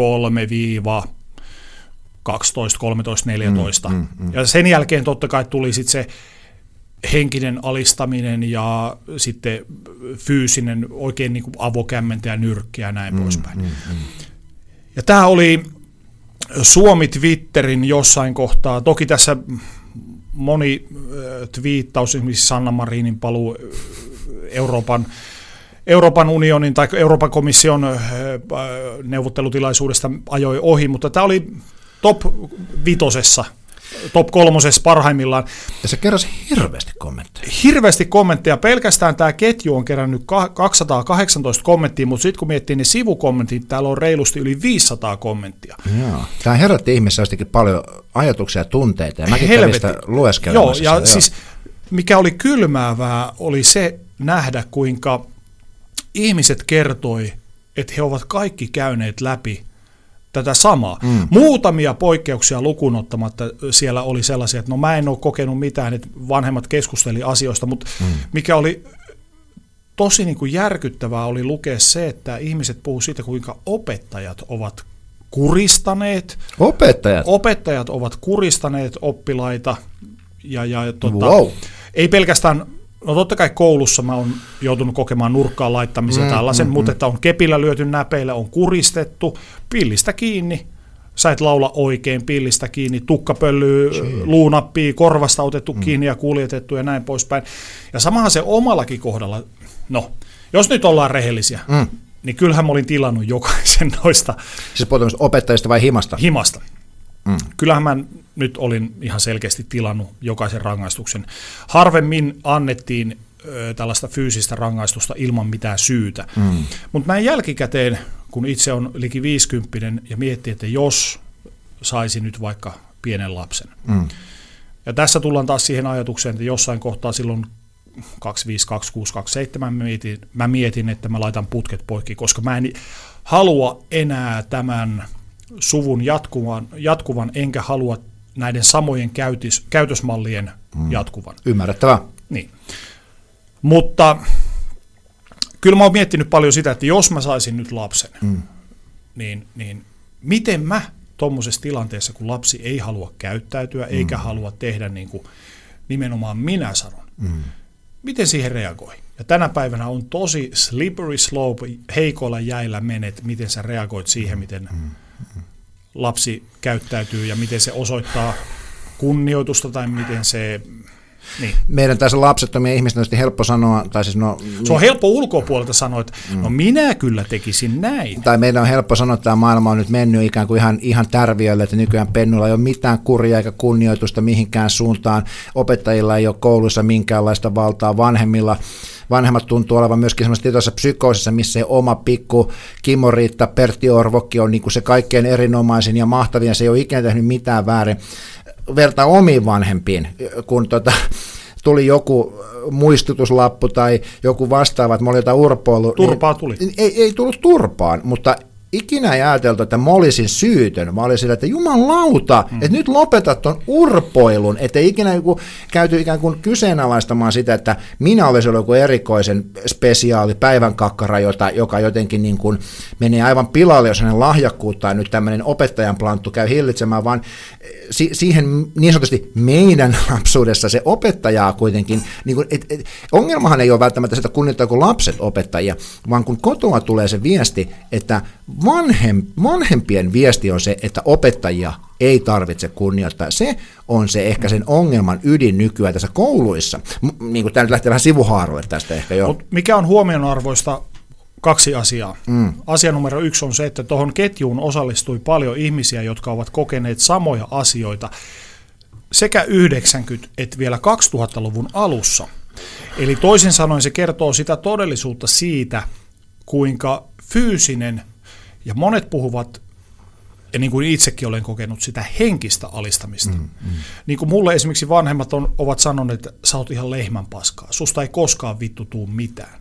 3-12, 13, 14. Ja sen jälkeen totta kai tuli sitten se henkinen alistaminen ja sitten fyysinen, oikein niin kuin avokämmentä ja nyrkkiä ja näin poispäin. Ja tämä oli Suomi-Twitterin jossain kohtaa, toki tässä moni twiittaus, esimerkiksi Sanna Marinin paluu Euroopan unionin tai Euroopan komission neuvottelutilaisuudesta ajoi ohi, mutta tämä oli top 5, top 3 parhaimmillaan. Ja se keräsi hirveästi kommentteja. Pelkästään tämä ketju on kerännyt 218 kommenttia, mutta sitten kun miettii ne sivukommentit, täällä on reilusti yli 500 kommenttia. Joo. Tämä herätti ihmisissä jostakin paljon ajatuksia ja tunteita, ja mäkin kävin sitä lueskelemassa. Joo, ja siis mikä oli kylmäävää, oli se nähdä, kuinka ihmiset kertoi, että he ovat kaikki käyneet läpi tätä samaa. Muutamia poikkeuksia lukuun ottamatta siellä oli sellaisia, että no mä en ole kokenut mitään, että vanhemmat keskusteli asioista, mutta mikä oli tosi niin kuin järkyttävää oli lukea se, että ihmiset puhuu siitä, kuinka opettajat ovat kuristaneet. Opettajat ovat kuristaneet oppilaita wow. Ei pelkästään. No totta kai koulussa mä oon joutunut kokemaan nurkkaan laittamisen tällaisen, mutta että on kepillä lyöty näpeillä, on kuristettu, pillistä kiinni, sä et laula oikein, pillistä kiinni, tukkapöllyä, luunappia, korvasta otettu kiinni ja kuljetettu ja näin poispäin. Ja samahan se omallakin kohdalla, no jos nyt ollaan rehellisiä, niin kyllähän mä olin tilannut jokaisen noista. Siis puhutaan opettajista vai himasta? Himasta. Kyllähän mä nyt olin ihan selkeästi tilannut jokaisen rangaistuksen. Harvemmin annettiin tällaista fyysistä rangaistusta ilman mitään syytä. Mutta näin jälkikäteen, kun itse on liki 50 ja miettii, että jos saisi nyt vaikka pienen lapsen. Ja tässä tullaan taas siihen ajatukseen, että jossain kohtaa silloin 25, 26, 27 mä mietin, että mä laitan putket poikki, koska mä en halua enää tämän suvun jatkuvan, enkä halua näiden samojen käytösmallien jatkuvan. Ymmärrettävää. Niin. Mutta kyllä mä oon miettinyt paljon sitä, että jos mä saisin nyt lapsen, niin miten mä tuommoisessa tilanteessa, kun lapsi ei halua käyttäytyä, eikä halua tehdä niin kuin nimenomaan minä sanon, miten siihen reagoi? Ja tänä päivänä on tosi slippery slope, heikoilla jäillä menet, miten sä reagoit siihen, miten lapsi käyttäytyy ja miten se osoittaa kunnioitusta tai miten se. Niin. Meidän tässä lapsettomia ihmisten on helppo sanoa, tai siis se on helppo ulkopuolelta sanoa, että no minä kyllä tekisin näin. Tai meidän on helppo sanoa, että tämä maailma on nyt mennyt ikään kuin ihan tärviölle, että nykyään pennuilla ei ole mitään kuria eikä kunnioitusta mihinkään suuntaan, opettajilla ei ole kouluissa minkäänlaista valtaa, vanhemmat tuntuu olevan myöskin semmoisessa tietoisessa psykoosissa, missä se oma pikku Kimmo-Riitta, Pertti Orvokki on niin kuin se kaikkein erinomaisin ja mahtavin, ja se ei ole ikinä tehnyt mitään väärin. Vertaa omiin vanhempiin, kun tuli joku muistutuslappu tai joku vastaava, että mä olin jotain urpoillut. Turpaa tuli. Ei tullut turpaan, mutta ikinä ei ajateltu, että mä olisin syytön. Mä olin sillä, että jumalauta, että nyt lopetat ton urpoilun, ettei ikinä käyty ikään kuin kyseenalaistamaan sitä, että minä olisin ollut joku erikoisen spesiaali päivänkakkara, joka jotenkin niin kuin menee aivan pilalle, jos hänen lahjakkuuttaan nyt tämmöinen opettajan planttu käy hillitsemään, vaan siihen niin sanotusti meidän lapsuudessa se opettajaa kuitenkin, niin kuin, ongelmahan ei ole välttämättä sitä kunnioittaako lapset opettajia, vaan kun kotoa tulee se viesti, että vanhempien viesti on se, että opettajia ei tarvitse kunnioittaa. Se on se ehkä sen ongelman ydin nykyään tässä kouluissa. Niin kuin tämä nyt lähtee vähän sivuhaaroille tästä ehkä jo. Mikä on huomionarvoista? 2 asiaa. Asia numero 1 on se, että tuohon ketjuun osallistui paljon ihmisiä, jotka ovat kokeneet samoja asioita sekä 90- että vielä 2000-luvun alussa. Eli toisin sanoen se kertoo sitä todellisuutta siitä, kuinka fyysinen, ja monet puhuvat, ja niin kuin itsekin olen kokenut, sitä henkistä alistamista. Niin kuin mulle esimerkiksi vanhemmat ovat sanoneet, että sä oot ihan lehmän paskaa, susta ei koskaan vittu tuu mitään.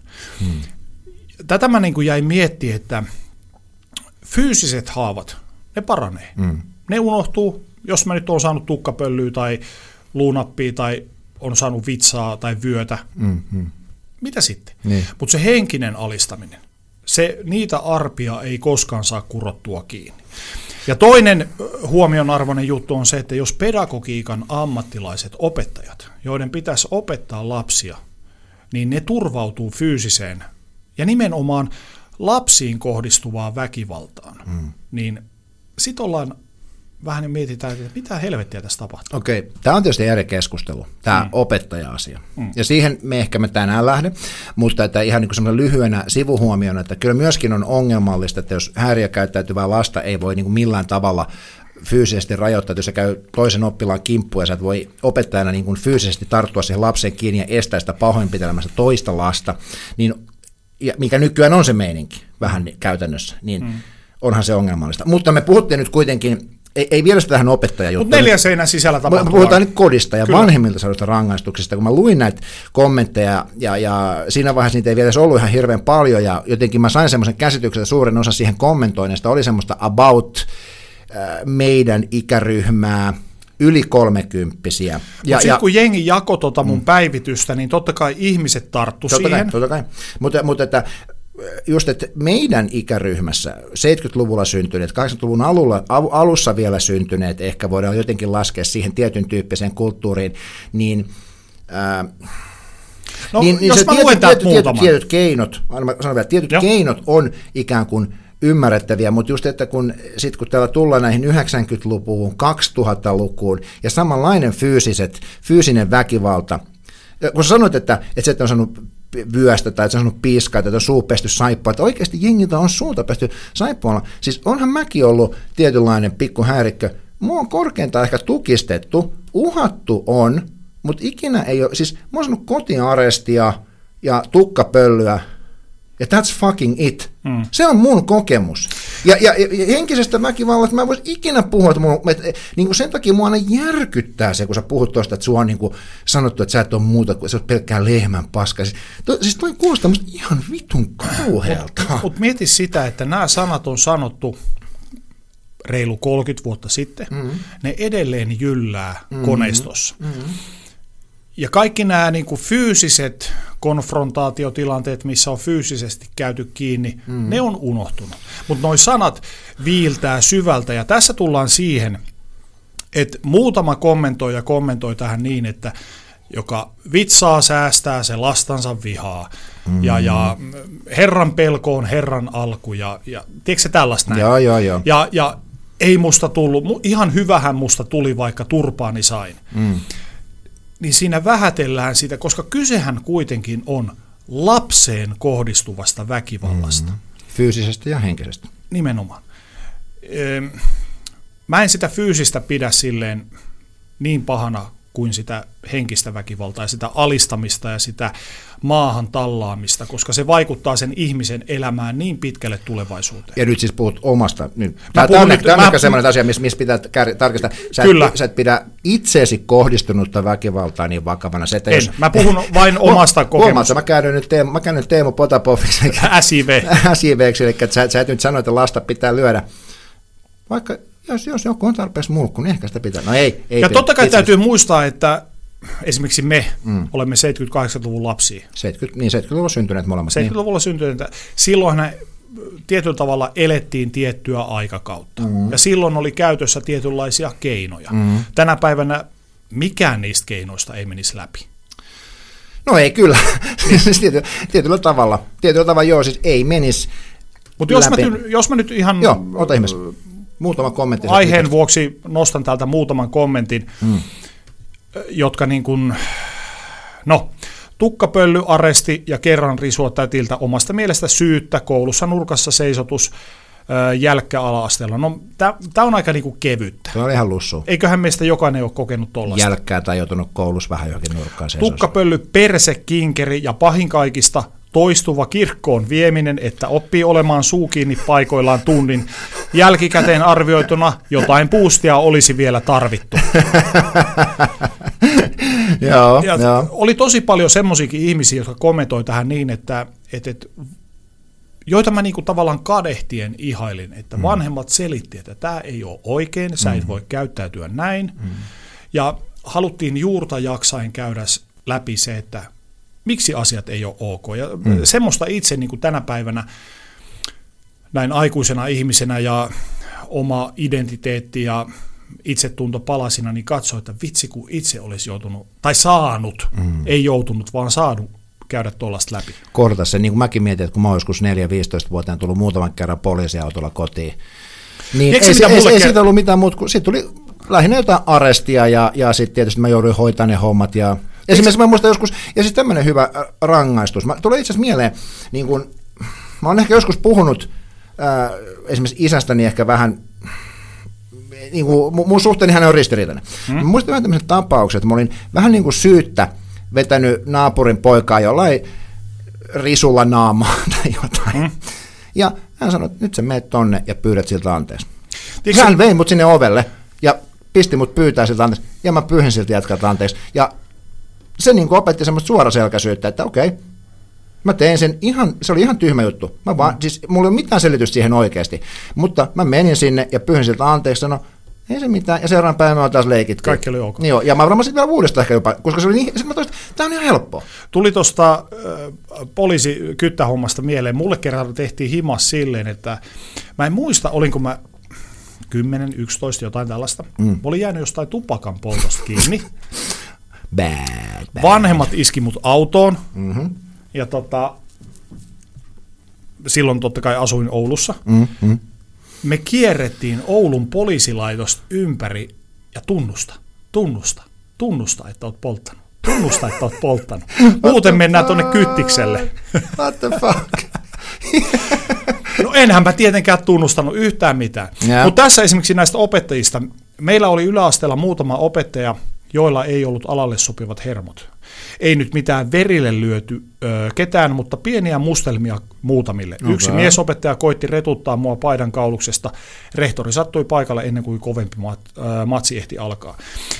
Tätä mä niin kuin jäin miettimään, että fyysiset haavat, ne paranee. Ne unohtuu, jos mä nyt oon saanut tukkapöllyä tai luunappia tai on saanut vitsaa tai vyötä. Mitä sitten? Niin. Mutta se henkinen alistaminen, niitä arpia ei koskaan saa kurottua kiinni. Ja toinen huomionarvoinen juttu on se, että jos pedagogiikan ammattilaiset opettajat, joiden pitäisi opettaa lapsia, niin ne turvautuu fyysiseen ja nimenomaan lapsiin kohdistuvaan väkivaltaan, niin sitten ollaan vähän mietitään, että mitä helvettiä tässä tapahtuu. Okei, tämä on tietysti eri keskustelu, tämä opettaja-asia. Ja siihen me tänään lähde, mutta että ihan niin kuin semmoinen lyhyenä sivuhuomiona, että kyllä myöskin on ongelmallista, että jos häiriökäyttäytyvää lasta ei voi niin kuin millään tavalla fyysisesti rajoittaa, että jos sä käy toisen oppilaan kimppuun ja sä et voi opettajana niin kuin fyysisesti tarttua siihen lapseen kiinni ja estää sitä pahoinpitelemästä toista lasta, niin ja mikä nykyään on se meininki vähän käytännössä, niin onhan se ongelmallista. Mutta me puhuttiin nyt kuitenkin, ei vielä sitä tähän opettajajuttuun. Mutta 4 seinän sisällä tapahtuu. Puhutaan nyt kodista ja vanhemmilta saadusta rangaistuksista. Kun mä luin näitä kommentteja ja siinä vaiheessa niitä ei vielä ollut ihan hirveän paljon ja jotenkin mä sain semmoisen käsityksen, että suurin osa siihen kommentoinnista oli semmoista about meidän ikäryhmää, yli 30-vuotiaita. Mutta sitten kun jengi jakoi mun päivitystä, niin totta kai ihmiset tarttu siihen. Totta kai. Mutta että just, että meidän ikäryhmässä 70-luvulla syntyneet, 80-luvun alussa vielä syntyneet, ehkä voidaan jotenkin laskea siihen tietyn tyyppiseen kulttuuriin, niin jos mä luen täältä muutaman. Tietyt keinot on ikään kuin ymmärrettäviä, mutta just, että kun täällä tullaan näihin 90-lukuun, 2000-lukuun ja samanlainen fyysinen väkivalta, kun sä sanoit, että sä et on saanut vyöstä tai että sä on saanut piiskaa tai että on suu pesty saippua, että oikeasti jengiltä on suuta pesty saippualla. Siis onhan mäkin ollut tietynlainen pikku häirikkö. Mua on korkeintaan ehkä tukistettu, uhattu on, mutta ikinä ei ole, siis mä oon saanut kotiarestia ja tukkapöllyä, ja that's fucking it. Se on mun kokemus. Ja henkisestä väkivallasta mä en voisi ikinä puhua, että niin kuin sen takia mua aina järkyttää se, kun sä puhut tuosta, että sua on niin kuin sanottu, että sä et ole muuta kuin, sä oot pelkkää lehmän paska. Siis toi kuulostaa musta ihan vitun kauhealta. Mutta mieti sitä, että nämä sanat on sanottu reilu 30 vuotta sitten. Ne edelleen jyllää koneistossa. Ja kaikki nämä niin kuin fyysiset konfrontaatiotilanteet, missä on fyysisesti käyty kiinni, ne on unohtunut. Mutta nuo sanat viiltää syvältä, ja tässä tullaan siihen, että muutama kommentoi tähän niin, että joka vitsaa säästää, se lastansa vihaa, ja Herran pelko on Herran alku, ja tiedätkö se tällaista näin? Joo. Ja ei musta tullut, ihan hyvähän musta tuli, vaikka turpaani sain. Niin siinä vähätellään sitä, koska kysehän kuitenkin on lapseen kohdistuvasta väkivallasta. Fyysisestä ja henkisestä. Nimenomaan. Mä en sitä fyysistä pidä silleen niin pahana kuin sitä henkistä väkivaltaa ja sitä alistamista ja sitä maahan tallaamista, koska se vaikuttaa sen ihmisen elämään niin pitkälle tulevaisuuteen. Ja nyt siis puhut omasta. Tämä on ehkä sellainen asia, missä pitää tarkistaa. Sä et pidä itseesi kohdistunutta väkivaltaa niin vakavana. Se, että mä puhun vain omasta kokemusta. Mä käyn nyt Teemu Potapofiksi. SIVksi, eli sä et nyt sano, että lasta pitää lyödä. Vaikka jos joku on tarpeeksi mulkku, niin ehkä sitä pitää. No ei ja totta kai täytyy muistaa, että esimerkiksi me olemme 70-80-luvun lapsia. 70-luvulla syntyneet molemmat. 70-luvulla syntyneet. Silloinhan tietyllä tavalla elettiin tiettyä aikakautta. Ja silloin oli käytössä tietynlaisia keinoja. Tänä päivänä mikään niistä keinoista ei menisi läpi. No ei kyllä. tietyllä tavalla joo, siis ei menisi. Mutta jos mä nyt ihan... Joo, ota ihmeessä. Muutama kommentti. Aiheen vuoksi nostan täältä muutaman kommentin, jotka niin kuin, tukkapöllyaresti ja kerran risua tätiltä omasta mielestä syyttä, koulussa nurkassa seisotus, jälkkä ala-asteella. No, tämä on aika niin kuin kevyttä. Tämä on ihan lussu. Eiköhän meistä jokainen ole kokenut tollaista. Jälkkää tai joutunut koulussa vähän johonkin nurkkaan seisotus. Tukkapölly, perse, kinkeri ja pahin kaikista toistuva kirkkoon vieminen, että oppii olemaan suu kiinni paikoillaan tunnin. Jälkikäteen arvioituna jotain boostia olisi vielä tarvittu. Joo. Oli tosi paljon semmoisiakin ihmisiä, jotka kommentoi tähän niin, että joita mä niinku tavallaan kadehtien ihailin, että vanhemmat selitti, että tämä ei ole oikein, sä et voi käyttäytyä näin. Ja haluttiin juurta jaksain käydä läpi se, että miksi asiat ei ole ok. Ja semmoista itse niin kuin tänä päivänä näin aikuisena ihmisenä ja oma identiteetti ja itsetunto palasina, niin katsoi, että vitsi kun itse olisi joutunut, tai saanut, ei joutunut, vaan saanut käydä tuollaista läpi. Kohdata se, niin kuin mäkin mietin, että kun mä olen joskus 4-15-vuotiaan tullut muutaman kerran poliisiautolla kotiin, niin ei siitä ollut mitään muuta, kun siitä tuli lähinnä jotain arestia ja sitten tietysti mä jouduin hoitamaan ne hommat ja esimerkiksi mä muistan joskus, ja siis tämmöinen hyvä rangaistus. Tulee itse asiassa mieleen, niin kun, mä oon ehkä joskus puhunut esimerkiksi isästäni ehkä vähän, niin kuin, mun suhteeni hän on ristiriitainen. Mä muistan vähän tämmöisen tapauksen, että mä olin vähän niin kuin syyttä vetänyt naapurin poikaa jollain risulla naamaa tai jotain. Ja hän sanoi, että nyt sä meet tonne ja pyydät siltä anteeksi. Hän vei mut sinne ovelle ja pisti mut pyytää siltä anteeksi, ja mä pyyhin siltä jatkalta anteeksi. Ja se niin kuin opetti semmoista suoraselkäisyyttä, että okei, mä tein sen se oli ihan tyhmä juttu. Siis mulla ei ole mitään selitystä siihen oikeasti, mutta mä menin sinne ja pyyhin siltä anteeksi, sanoin, ei se mitään, ja seuraavan päivän mä taas leikit. Kaikki oli ok. Joo, ja mä varmaan sitten vielä uudestaan ehkä jopa, koska se oli niin, sitten mä toistin, tää on ihan helppoa. Tuli tuosta poliisikyttähommasta mieleen, mulle kerran tehtiin himas silleen, että mä en muista, olinko mä 10, 11, jotain tällaista. Mä olin jäänyt jostain tupakan poltosta kiinni. Bad. Vanhemmat iski mut autoon, ja silloin totta kai asuin Oulussa. Me kierrettiin Oulun poliisilaitosta ympäri ja tunnusta, että oot polttanut. Tunnusta, että oot polttanut. Muuten mennään tuonne Kyttikselle. What the fuck? No enhän mä tietenkään tunnustanut yhtään mitään. Mutta tässä esimerkiksi näistä opettajista, meillä oli yläasteella muutama opettaja, joilla ei ollut alalle sopivat hermot. Ei nyt mitään verille lyöty ketään, mutta pieniä mustelmia muutamille. Okay. Yksi miesopettaja koitti retuttaa mua paidan kauluksesta. Rehtori sattui paikalle ennen kuin kovempi matsi ehti alkaa.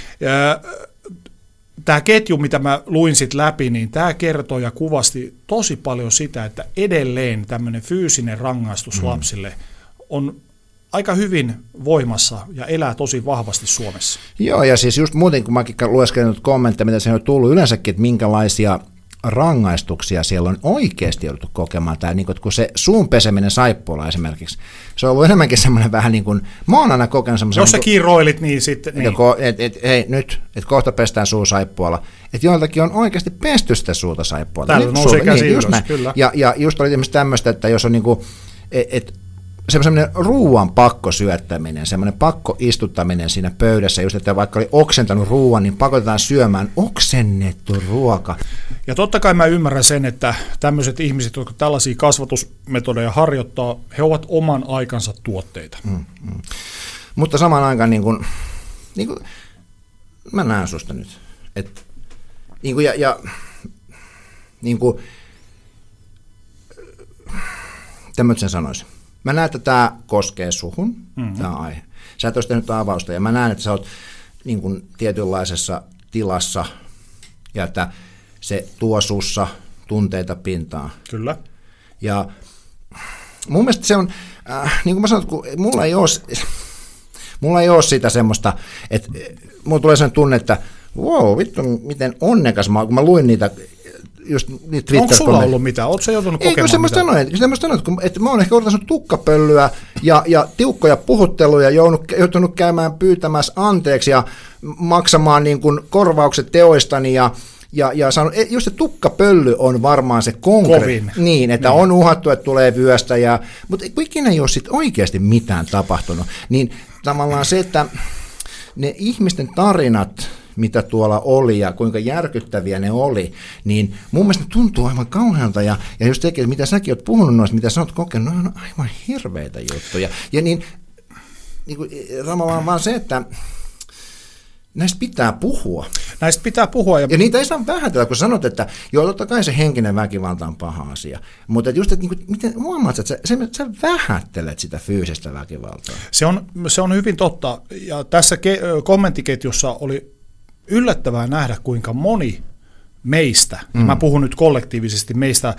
Tämä ketju, mitä mä luin sit läpi, niin tämä kertoo ja kuvasti tosi paljon sitä, että edelleen tämmöinen fyysinen rangaistus lapsille on aika hyvin voimassa ja elää tosi vahvasti Suomessa. Joo, ja siis just muuten, kun mäkin lueskelin kommentteja, mitä se on tullut yleensäkin, että minkälaisia rangaistuksia siellä on oikeasti jouduttu kokemaan. Tai niin kuin, kun se suun peseminen saippualla esimerkiksi, se on ollut enemmänkin semmoinen vähän niin kuin, mä oon aina kokenut semmoisen... Jos sä kiroilit, niin sitten... Niin. Hei nyt, että kohta pestään suu saippualla. Että joiltakin on oikeasti pesty sitä suuta saippualla. Täällä nousee käsi ylös, kyllä. Ja just oli esimerkiksi tämmöistä, että jos on niin kuin, semmoinen ruuan pakkosyöttäminen, semmoinen pakkoistuttaminen siinä pöydässä, just että vaikka oli oksentanut ruuan, niin pakotetaan syömään oksennettu ruoka. Ja totta kai mä ymmärrän sen, että tämmöiset ihmiset, jotka tällaisia kasvatusmetodeja harjoittaa, he ovat oman aikansa tuotteita. Mutta samaan aikaan, niin kuin, mä näen susta nyt. Niin kuin, niin kuin, mitä sen sanoisin? Mä näen, että tämä koskee suhun, tämä aihe. Sä et olisi tehnyt avausta, ja mä näen, että sä oot niin kuin tietynlaisessa tilassa, ja että se tuo sussa tunteita pintaan. Kyllä. Ja mun mielestä se on, niin kuin mä sanon, kun mulla ei ole sitä semmoista, että mulla tulee sellainen tunne, että wow, vittu, miten onnekas mä oon, kun mä luin niitä just niitä Twitter-kommentteja. Onko sulla ollut mitään? Oletko sä joutunut kokemaan mitään? Semmoista sanoin, että mä oon ehkä odottanut tukkapölyä ja tiukkoja puhutteluja, joutunut käymään pyytämässä anteeksi ja maksamaan niin kuin korvaukset teoistani ja sanon, just se tukkapölly on varmaan se konkreettinen, niin, että on uhattu, että tulee vyöstä, mutta ikinä ei ole sitten oikeasti mitään tapahtunut, niin tavallaan se, että ne ihmisten tarinat, mitä tuolla oli ja kuinka järkyttäviä ne oli, niin mun mielestä ne tuntuu aivan kauhealta ja just tekee, mitä säkin oot puhunut noista, mitä sä oot kokenut, ne on aivan hirveitä juttuja. Ja niin kuin, tavallaan vaan se, että näistä pitää puhua. Näistä pitää puhua. Ja niitä ei saa vähätellä, kun sanot, että joo, totta kai se henkinen väkivalta on paha asia. Mutta just, että niin, miten huomaat, että sä vähättelet sitä fyysistä väkivaltaa? Se on hyvin totta. Ja tässä kommenttiketjussa oli yllättävää nähdä, kuinka moni meistä, mä puhun nyt kollektiivisesti meistä,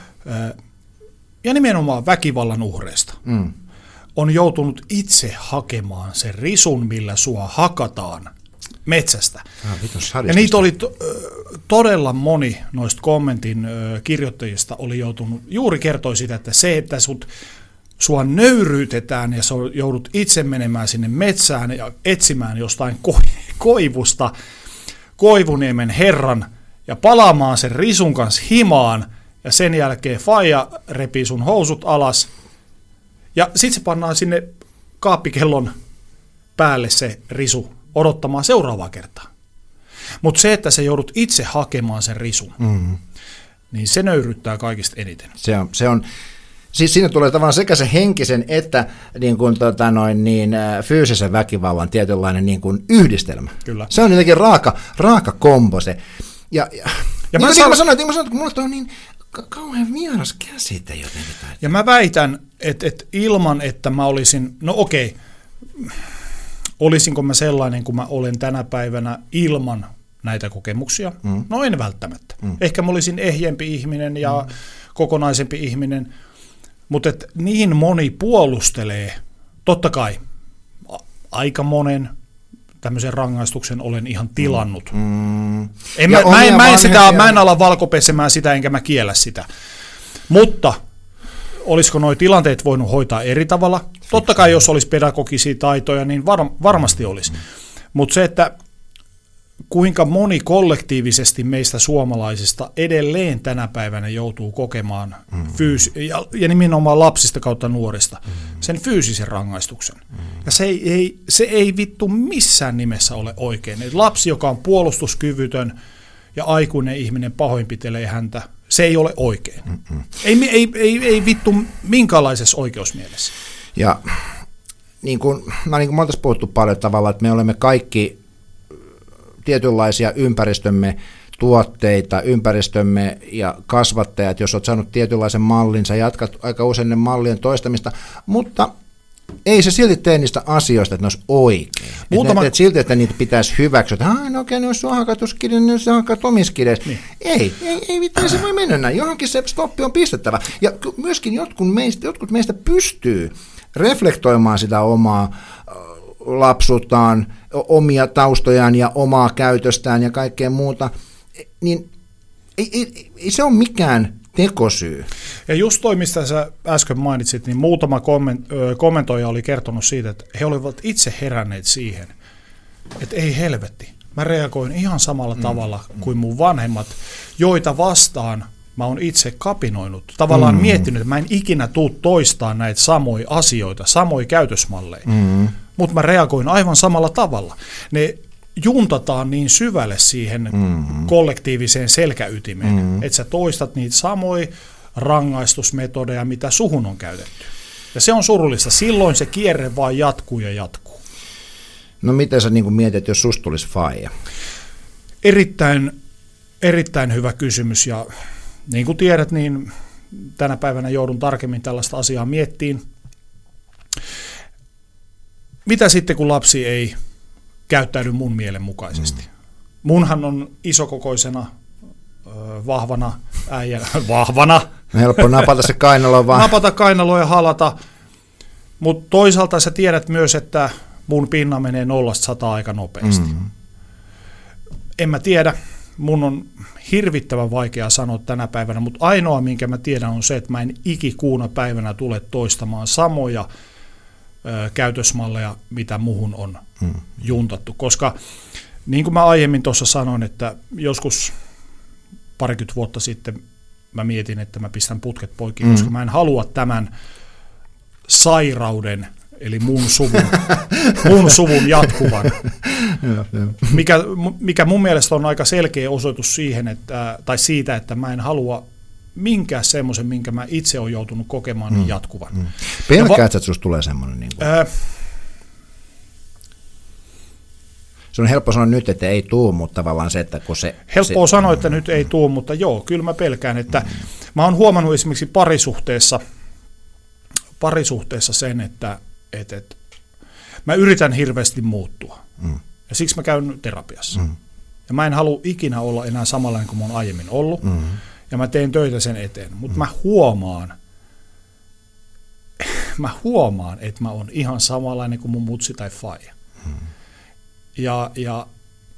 ja nimenomaan väkivallan uhreista, on joutunut itse hakemaan sen risun, millä sua hakataan metsästä. Ja niitä oli todella moni noista kommentin kirjoittajista oli joutunut, juuri kertoi sitä, että se, että sua nöyryytetään ja sä joudut itse menemään sinne metsään ja etsimään jostain koivusta Koivuniemen herran ja palaamaan sen risun kanssa himaan ja sen jälkeen faija repii sun housut alas ja sit se pannaan sinne kaappikellon päälle se risu odottamaan seuraavaa kertaa. Mutta se, että sä joudut itse hakemaan sen risun, niin se nöyryttää kaikista eniten. Se on siis siinä tulee tavallaan sekä se henkisen että niin kuin, fyysisen väkivallan tietynlainen niin kuin yhdistelmä. Kyllä. Se on jotenkin raaka kombo se. Ja mä sanoin, että mulle on niin kauhean vieras käsite jotenkin. Ja mä väitän, että ilman, että mä olisin, no okei, olisinko mä sellainen kuin mä olen tänä päivänä ilman näitä kokemuksia? No en välttämättä. Ehkä mä olisin ehjempi ihminen ja kokonaisempi ihminen, mutta niin moni puolustelee, totta kai aika monen tämmöisen rangaistuksen olen ihan tilannut. Mä en ala valkopesemään sitä, enkä mä kiellä sitä. Mutta olisiko nuo tilanteet voinut hoitaa eri tavalla? Totta kai, jos olisi pedagogisia taitoja, niin varmasti olisi. Mutta se, että kuinka moni kollektiivisesti meistä suomalaisista edelleen tänä päivänä joutuu kokemaan ja nimenomaan lapsista kautta nuorista sen fyysisen rangaistuksen. Ja se ei vittu missään nimessä ole oikein. Et lapsi, joka on puolustuskyvytön ja aikuinen ihminen pahoinpitelee häntä, se ei ole oikein. Ei vittu minkäänlaisessa oikeusmielessä. Ja niin kuin me oltaisiin puhuttu paljon tavalla, että me olemme kaikki tietynlaisia ympäristömme tuotteita, ympäristömme ja kasvattajat, jos olet saanut tietynlaisen mallin, sä jatkat aika usein ne mallien toistamista, mutta ei se silti tee niistä asioista, että ne olisi oikein. Että silti, että niitä pitäisi hyväksyä, että no okei, ne olisi hakatuskineen, ne olisi hakatomiskideissä. Niin. Ei mitään, se voi mennä näin. Johonkin se stoppi on pistettävä. Ja myöskin jotkut meistä pystyy reflektoimaan sitä omaa lapsuuttaan, omia taustojaan ja omaa käytöstään ja kaikkea muuta, niin ei se ole mikään tekosyy. Ja just toi, mistä sä äsken mainitsit, niin muutama kommentoija oli kertonut siitä, että he olivat itse heränneet siihen, että ei helvetti, mä reagoin ihan samalla tavalla kuin mun vanhemmat, joita vastaan mä oon itse kapinoinut, tavallaan miettinyt, että mä en ikinä tuu toistaan näitä samoja asioita, samoja käytösmalleja. Mutta mä reagoin aivan samalla tavalla. Ne juntataan niin syvälle siihen kollektiiviseen selkäytimeen, että sä toistat niitä samoja rangaistusmetodeja, mitä suhun on käytetty. Ja se on surullista. Silloin se kierre vaan jatkuu ja jatkuu. No miten sä niin mietit, jos susta tulisi faija? Erittäin hyvä kysymys, ja niin kuin tiedät, niin tänä päivänä joudun tarkemmin tällaista asiaa miettiin. Mitä sitten, kun lapsi ei käyttäydy mun mielen mukaisesti? Munhan on isokokoisena, vahvana äijänä, Helppo napata se kainalo vaan. Napata kainaloa ja halata, mutta toisaalta sä tiedät myös, että mun pinna menee 0-100 aika nopeasti. En mä tiedä, mun on hirvittävän vaikea sanoa tänä päivänä, mutta ainoa, minkä mä tiedän, on se, että mä en ikikuuna päivänä tule toistamaan samoja käytösmalleja, mitä muhun on juntattu. Koska niin kuin mä aiemmin tuossa sanoin, että joskus parikymmentä vuotta sitten mä mietin, että mä pistän putket poikki, koska mä en halua tämän sairauden, eli mun suvun jatkuvan. Mikä mun mielestä on aika selkeä osoitus siihen, siitä, että mä en halua minkään semmoisen, minkä mä itse olen joutunut kokemaan jatkuvan. Pelkäät, että susta tulee semmoinen? Niin se on helppo sanoa nyt, että ei tuu, mutta tavallaan se, että kun se... Helppoa sanoa, että nyt ei tuu, mutta joo, kyllä mä pelkään, että mä oon huomannut esimerkiksi parisuhteessa sen, että mä yritän hirveästi muuttua. Ja siksi mä käyn terapiassa. Ja mä en halua ikinä olla enää samanlainen kuin mä oon aiemmin ollut. Ja mä teen töitä sen eteen. Mutta mä huomaan, että mä oon ihan samanlainen kuin mun mutsi tai faija. Ja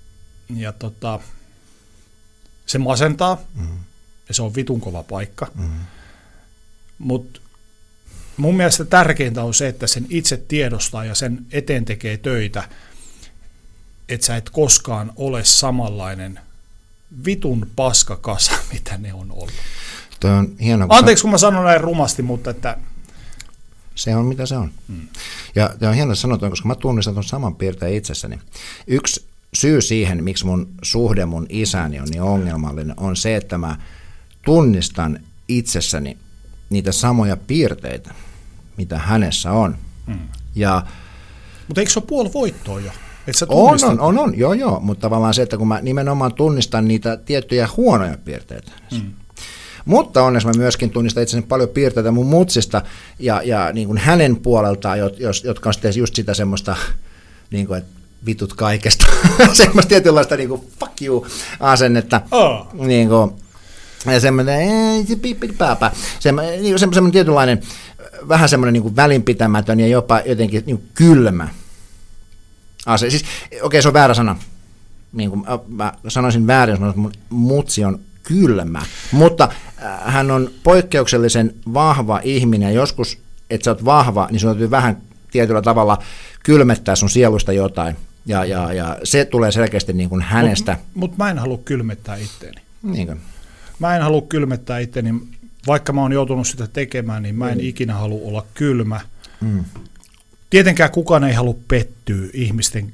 se masentaa. Ja se on vitun kova paikka. Mutta mun mielestä tärkeintä on se, että sen itse tiedostaa ja sen eteen tekee töitä, että sä et koskaan ole samanlainen vitun paskakasa, mitä ne on ollut. Toi on hieno, anteeksi, kun mä sanon näin rumasti, mutta että... Se on mitä se on. Ja on hieno sanoa, koska mä tunnistan tuon saman piirteen itsessäni. Yksi syy siihen, miksi mun suhde mun isäni on niin ongelmallinen, on se, että mä tunnistan itsessäni niitä samoja piirteitä, mitä hänessä on. Mutta eikö se ole puoli voittoa jo? On, joo, mutta tavallaan se, että kun mä nimenomaan tunnistan niitä tiettyjä huonoja piirteitä. Mutta onneksi mä myöskin tunnistan itseni paljon piirteitä mun mutsista ja niin kuin hänen puoleltaan, jotka on sitten just sitä semmoista, niin kuin, että vitut kaikesta, semmoista tietynlaista niin kuin fuck you -asennetta. Niin kuin, ja semmoinen, semmoinen tietynlainen, vähän semmoinen niin kuin välinpitämätön ja jopa jotenkin niin kuin kylmä ase. Siis, okei, se on väärä sana. Niin kuin mä sanoisin väärin, että mun mutsi on kylmä, mutta hän on poikkeuksellisen vahva ihminen, ja joskus, että sä oot vahva, niin sun täytyy vähän tietyllä tavalla kylmettää sun sielusta jotain, ja se tulee selkeästi niin kuin hänestä. Mutta mä en halua kylmettää itteeni. Niinkö? Mä en halua kylmettää itteeni, vaikka mä oon joutunut sitä tekemään, niin mä en ikinä halua olla kylmä. Tietenkään kukaan ei halua pettyä ihmisten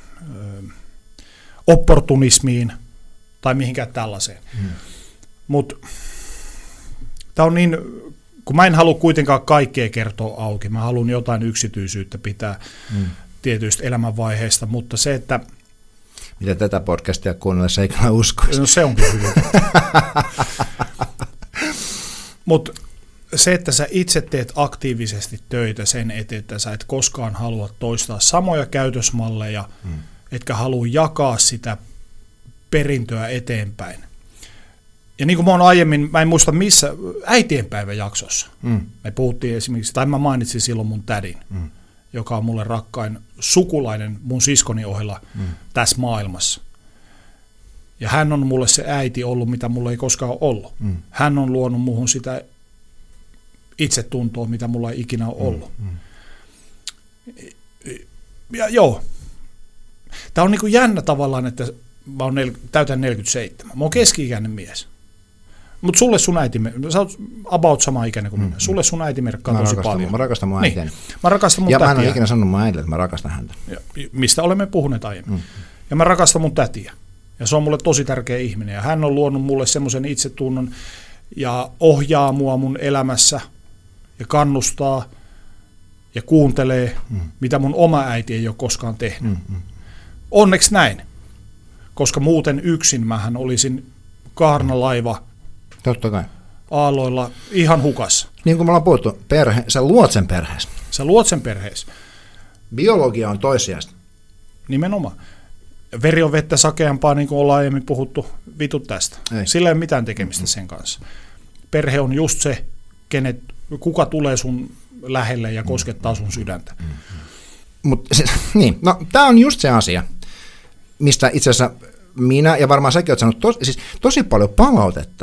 opportunismiin tai mihinkään tällaiseen. Mutta tämä on niin, kun mä en halua kuitenkaan kaikkea kertoa auki, mä haluan jotain yksityisyyttä pitää tietyistä elämänvaiheista, mutta se, että... Mitä tätä podcastia kuunnellessa ei kyllä uskoisi. No se onkin hyvin. Mutta se, että sä itse teet aktiivisesti töitä sen eteen, että sä et koskaan halua toistaa samoja käytösmalleja, etkä halua jakaa sitä perintöä eteenpäin. Ja niin kuin mä oon aiemmin, mä en muista missä, äitienpäivän jaksossa, me puhuttiin esimerkiksi, tai mä mainitsin silloin mun tädin, joka on mulle rakkain sukulainen mun siskoni ohella tässä maailmassa. Ja hän on mulle se äiti ollut, mitä mulla ei koskaan ole ollut. Hän on luonut muhun sitä itsetuntoa, mitä mulla ei ikinä ole ollut. Ja joo. Tämä on niin kuin jännä tavallaan, että mä oon täytän 47. Mä oon keski-ikäinen mies. Mutta sulle sun äiti, sä oot about sama ikäinen kuin minä. Sulle sun äiti merkkaa tosi paljon. Mä rakastan mun äitiäni. Niin. Mä rakastan mun tätiä. Ja mä en ole ikinä sanonut mun äidille, että mä rakastan häntä. Ja, mistä olemme puhuneet aiemmin. Ja mä rakastan mun tätiä. Ja se on mulle tosi tärkeä ihminen. Ja hän on luonut mulle semmoisen itsetunnon ja ohjaa mua mun elämässä ja kannustaa ja kuuntelee, mitä mun oma äiti ei ole koskaan tehnyt. Onneksi näin. koska muuten yksin mähän olisin kaarnalaiva Totta kai. aalloilla ihan hukassa. Niin kuin me ollaan puhuttu, sä luot sen perheessä. Sä luot sen perheessä. Biologia on toissijaista. Nimenomaan. Veri on vettä sakeampaa, niin kuin ollaan aiemmin puhuttu, vitut tästä. Ei. Sillä ei ole mitään tekemistä sen kanssa. Perhe on just se, kuka tulee sun lähelle ja koskettaa sun sydäntä. Niin, no tämä on just se asia, mistä itse asiassa minä ja varmaan säkin olet saanut tosi paljon palautetta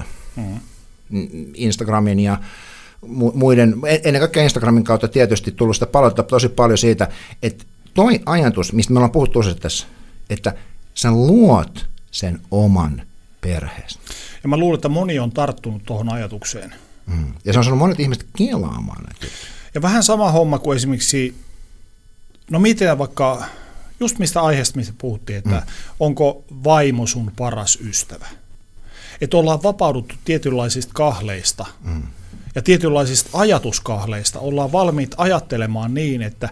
Instagramin ja muiden, ennen kaikkea Instagramin kautta tietysti tullut sitä palautetta tosi paljon siitä, että toi ajatus, mistä me ollaan puhuttu usein tässä, että sä luot sen oman perheesi. Ja mä luulen, että moni on tarttunut tuohon ajatukseen. Ja se on saanut monet ihmiset kelaamaan näitä. Ja vähän sama homma kuin esimerkiksi, no miten vaikka, just mistä aiheesta, mistä puhuttiin, että onko vaimo sun paras ystävä. Että ollaan vapauduttu tietynlaisista kahleista ja tietynlaisista ajatuskahleista. Ollaan valmiit ajattelemaan niin, että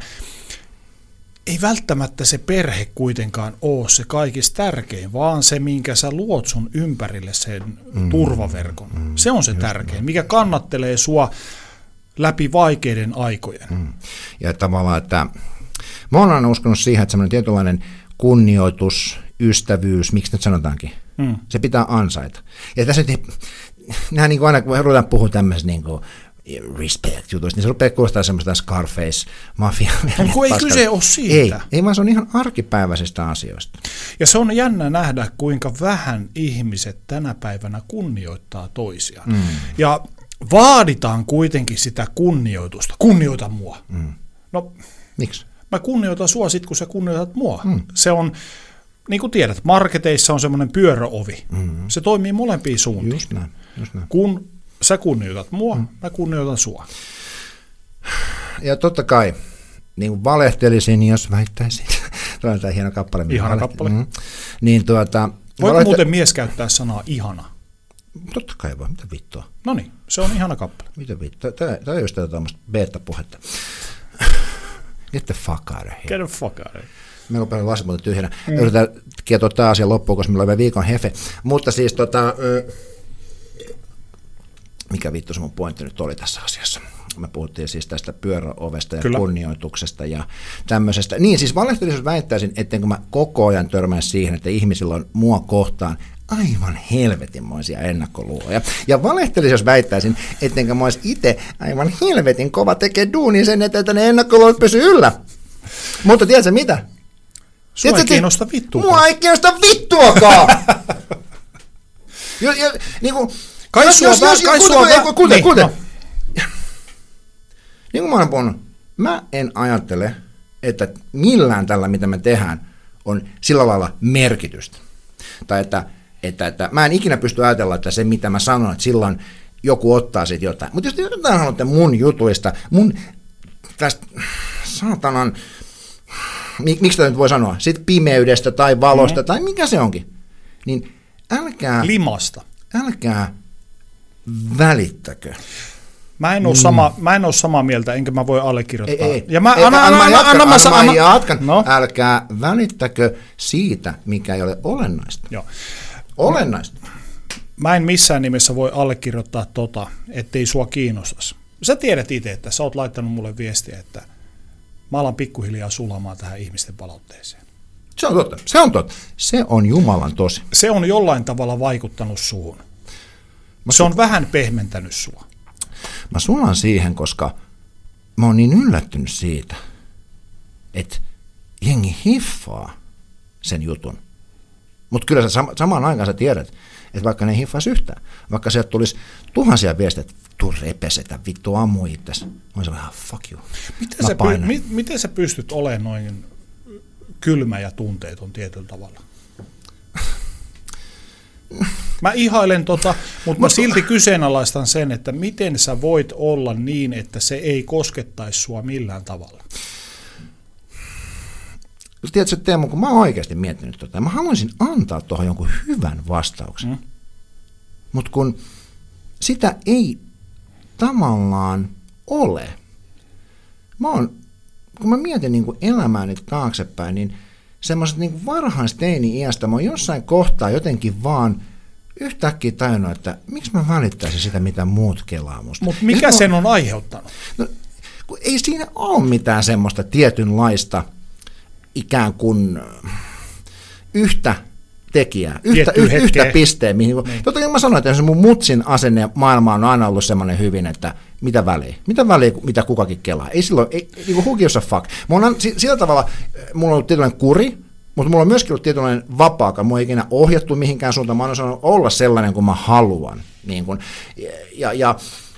ei välttämättä se perhe kuitenkaan ole se kaikista tärkein, vaan se, minkä sä luot sun ympärille sen turvaverkon. Se on se tärkein, mikä kannattelee sua läpi vaikeiden aikojen. Ja tavallaan, että mä oon aina uskonut siihen, että semmoinen tietynlainen kunnioitus, ystävyys, miksi nyt sanotaankin, se pitää ansaita. Ja tässä nyt, nämä niin kuin aina, kun ruvetaan puhua tämmöisestä niin kuin respect-jutuista, niin se rupeaa kuulostaa semmoista Scarface, mafia. Kun ei kyse ole siitä. Ei, vaan se on ihan arkipäiväisistä asioista. Ja se on jännä nähdä, kuinka vähän ihmiset tänä päivänä kunnioittaa toisiaan. Ja vaaditaan kuitenkin sitä kunnioitusta. Kunnioita mua. No, miksi? Mä kunnioitan sua sit, kun sä kunnioitat mua. Se on, niin kuin tiedät, marketeissa on semmoinen pyöröovi. Se toimii molempiin suuntiin. Just näin. Kun sä kunnioitat mua, mä kunnioitan sua. Ja totta kai, niin kuin valehtelisin, jos väittäisin. Tuo on tämä hieno kappale. Ihana kappale. Niin voiko muuten mies käyttää sanaa ihana? Totta kai voi, mitä vittua. No niin, se on ihana kappale. Mitä vittua, tämä on just tätä tuommoista beta-puhetta. Get the fuck out of here. Get the fuck out of here. Meillä on paljon lasit muuten tyhjänä. Yritetään kietoa tämä asia loppuun, koska meillä on vielä viikon hefe. Mutta siis mikä vittu se mun pointti nyt oli tässä asiassa? Me puhuttiin siis tästä pyöräovesta ja kunnioituksesta ja tämmöisestä. Niin siis valehtelisuus väittäisin, ettenkö mä koko ajan törmään siihen, että ihmisillä on mua kohtaan aivan helvetinmoisia ennakkoluuloja. Ja valehtelisuus väittäisin, ettenkö mä olisi itse aivan helvetin kova tekee duunin sen eteen, että ne ennakkoluulot pysyy yllä. Mutta tiedätkö mitä? Sua ei kiinnosta vittuakaan. Mua ei kiinnosta vittuakaan! Kuuntele. Niin kuin mä olen puhunut, mä en ajattele, että millään tällä, mitä me tehdään, on sillä lailla merkitystä. Tai että mä en ikinä pysty ajatella, että se, mitä mä sanon, että silloin joku ottaa siitä jotain. Mutta jos te jotain haluatte mun jutuista, mun tästä saatanan, miksi tämä nyt voi sanoa, sit pimeydestä tai valosta tai mikä se onkin, niin älkää... Limasta. Älkää välittäkö. Mä en ole samaa mieltä, enkä mä voi allekirjoittaa. Ei. Ja mä jatkan. No. Älkää välittäkö siitä, mikä ei ole olennaista. Joo. Olennaista. Mä en missään nimessä voi allekirjoittaa ettei sua kiinnostaisi. Sä tiedät itse, että sä oot laittanut mulle viestiä, että mä alan pikkuhiljaa sulamaan tähän ihmisten palautteeseen. Se on totta. Se on Jumalan tosi. Se on jollain tavalla vaikuttanut suhun. Se on vähän pehmentänyt sua. Mä sulan siihen, koska mä oon niin yllättynyt siitä, että jengi hiffaa sen jutun. Mutta kyllä sä samaan aikaan sä tiedät, että vaikka ne hiffaisi yhtään, vaikka sieltä tulisi tuhansia viestejä, että tuu repesetä, vittu ammu itsesi. Mä olisin vähän, fuck you. Miten sä pystyt olemaan noin kylmä ja tunteeton tietyllä tavalla? Mä ihailen mutta mä silti kyseenalaistan sen, että miten sä voit olla niin, että se ei koskettaisi sua millään tavalla. Tiedätkö, Teemu, kun mä oon oikeasti miettinyt mä haluaisin antaa tuohon jonkun hyvän vastauksen. Mutta kun sitä ei tavallaan ole. Kun mä mietin niin kuin elämääni taaksepäin, niin semmoiset niin varhaisteini-iästä, mä oon jossain kohtaa jotenkin vaan yhtäkkiä tajunnut, että miksi mä välittäisin sitä, mitä muut kelaa musta. Mutta mikä sen on aiheuttanut? No, kun ei siinä ole mitään semmoista tietynlaista ikään kuin yhtä tekijää, yhtä pisteen. Mihin, niin. Totta kai mä sanoin, että se mun mutsin asenne maailmaan on aina ollut semmoinen hyvin, että mitä väliä, mitä kukakin kelaa. Ei silloin, niin kuin who gives a fuck. Sillä tavalla mulla on ollut tietynlainen kuri, mutta mulla on myöskin ollut tietynlainen vapaa, mua ei ikinä ohjattu mihinkään suuntaan, mä oon sanonut olla sellainen kuin mä haluan. Niin kuin, ja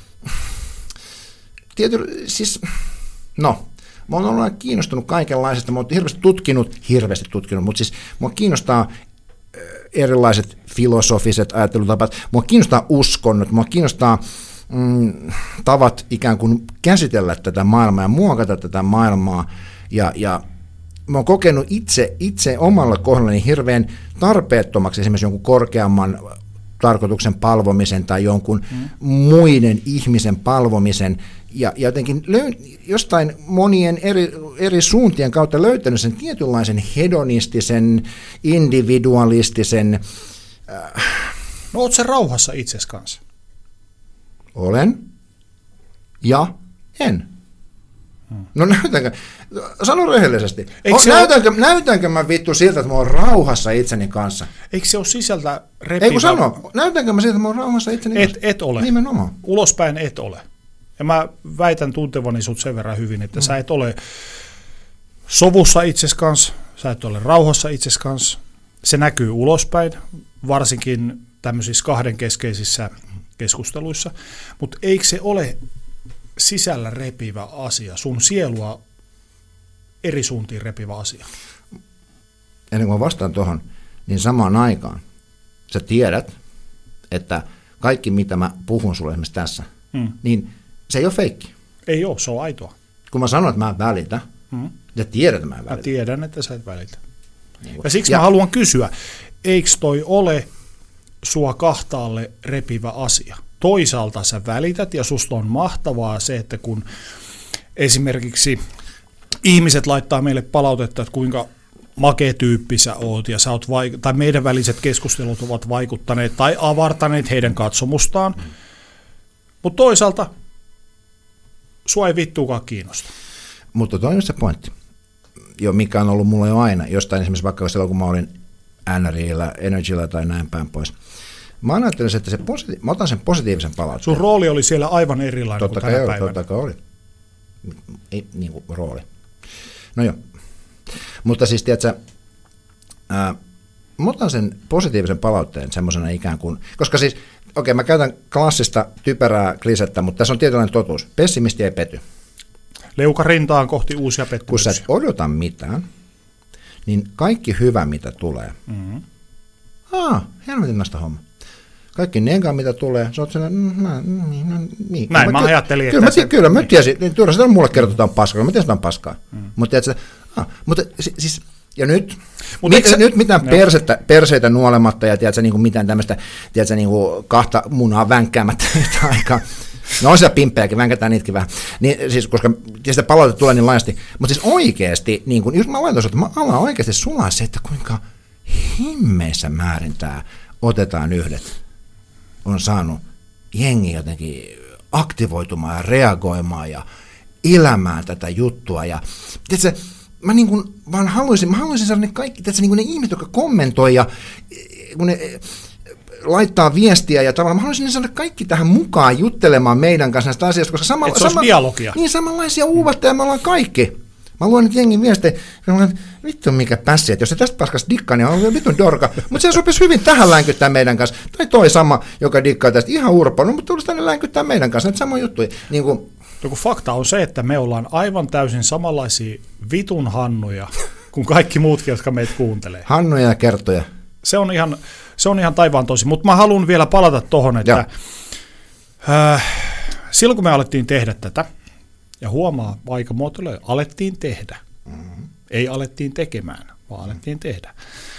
siis, no, mä oon ollut kiinnostunut kaikenlaisesta, mä oon hirveästi tutkinut, mutta siis mua kiinnostaa erilaiset filosofiset ajattelutapat, mua kiinnostaa uskonnot, mua kiinnostaa tavat ikään kuin käsitellä tätä maailmaa ja muokata tätä maailmaa, ja mä oon kokenut itse omalla kohdallani hirveän tarpeettomaksi esimerkiksi jonkun korkeamman tarkoituksen palvomisen tai jonkun muiden ihmisen palvomisen, ja jotenkin jostain monien eri suuntien kautta löytänyt sen tietynlaisen hedonistisen, individualistisen... No oot sä rauhassa itses kanssa? Olen ja en. No näytänkö, sano rehellisesti, näytänkö mä vittu siltä, että mä oon rauhassa itseni kanssa? Eikö se ole sisältä repivä? Ei kun sano, näytänkö mä siltä, että mä oon rauhassa itseni kanssa? Et ole. Nimenomaan. Ulospäin et ole. Ja mä väitän tuntevani sut sen verran hyvin, että sä et ole sovussa itses kanssa, sä et ole rauhassa itses kanssa. Se näkyy ulospäin, varsinkin tämmöisissä kahdenkeskeisissä keskusteluissa. Mutta eikö se ole sisällä repivä asia, sun sielua eri suuntiin repivä asia? Ennen kuin mä vastaan tuohon, niin samaan aikaan sä tiedät, että kaikki mitä mä puhun sulle esimerkiksi tässä, niin se ei ole feikki. Ei ole, se on aitoa. Kun mä sanon, että mä en välitä, ja tiedät, että mä en välitä. Mä tiedän, että sä et välitä. Ja siksi mä haluan kysyä, eikö toi ole sua kahtaalle repivä asia? Toisaalta sä välität, ja susta on mahtavaa se, että kun esimerkiksi ihmiset laittaa meille palautetta, että kuinka makea tyyppi sä oot, ja sä oot tai meidän väliset keskustelut ovat vaikuttaneet tai avartaneet heidän katsomustaan, mutta toisaalta sua ei vittuakaan kiinnosta. Mutta toi on se pointti, mikä on ollut mulla jo aina, jostain esimerkiksi vaikka silloin, kun mä olin NRI:llä, Energyllä tai näin päin pois. Mä ajattelen, että mä otan sen positiivisen palautteen. Sun rooli oli siellä aivan erilainen kuin tänä päivänä. Totta kai oli. Ei niin kuin rooli. No joo. Mutta siis, tiedätkö, mä otan sen positiivisen palautteen semmoisena ikään kuin, koska siis, mä käytän klassista typerää klisettä, mutta tässä on tietynlainen totuus. Pessimisti ei pety. Leuka rintaan kohti uusia pettymyksiä. Kun sä et odota mitään, niin kaikki hyvä, mitä tulee. Helvetin näistä homma. Kaikki nega, mitä tulee, sä oot sellainen, näin mä ajattelin, Kyllä, mä tiesin, turha sitä mulle kertotaan paskaa, mä tiesin, että on paskaa. Mutta siis, ja nyt mitään perseitä nuolematta ja tiedätkö, niin mitään tämmöistä, tiedätkö, niin kahta munaa vänkkäämättä yhtä aikaa. No on siellä pimppejäkin, vänkätään niitäkin vähän. Niin, siis, koska sitä palautetta tulee niin laajasti. Mutta siis oikeasti, niin kun, just mä laitan että mä alan oikeasti sulaa se, että kuinka himmeessä määrin tämä otetaan yhdet on saanut jengi jotenkin aktivoitumaan ja reagoimaan ja elämään tätä juttua. Ja tiedätkö, mä niin kuin vaan haluaisin saada ne kaikki, tiedätkö, niin kuin ne ihmiset, jotka kommentoi ja kun ne laittaa viestiä ja tavallaan mä haluaisin saada kaikki tähän mukaan juttelemaan meidän kanssa näistä asioista, koska samanlaisia uuvatteja me ollaan kaikki. Mä luon nyt jengin viestejä, vittu mikä pässi, että jos se tästä paskasta dikkaa, niin on vitun dorka, mutta se sopisi hyvin tähän länkyttää meidän kanssa. Tai toi sama, joka dikkaa tästä ihan urpoa, no mutta tulisi tänne länkyttää meidän kanssa, näitä samoja juttuja. Niin kuin... Kun fakta on se, että me ollaan aivan täysin samanlaisia vitun hannuja kuin kaikki muutkin, jotka meitä kuuntelee. Hannuja ja kertoja. Se on ihan taivaan tosi, mutta mä haluan vielä palata tohon, että silloin kun me alettiin tehdä tätä, ja huomaa aikamuotoille, alettiin tehdä. Ei alettiin tekemään, vaan alettiin tehdä.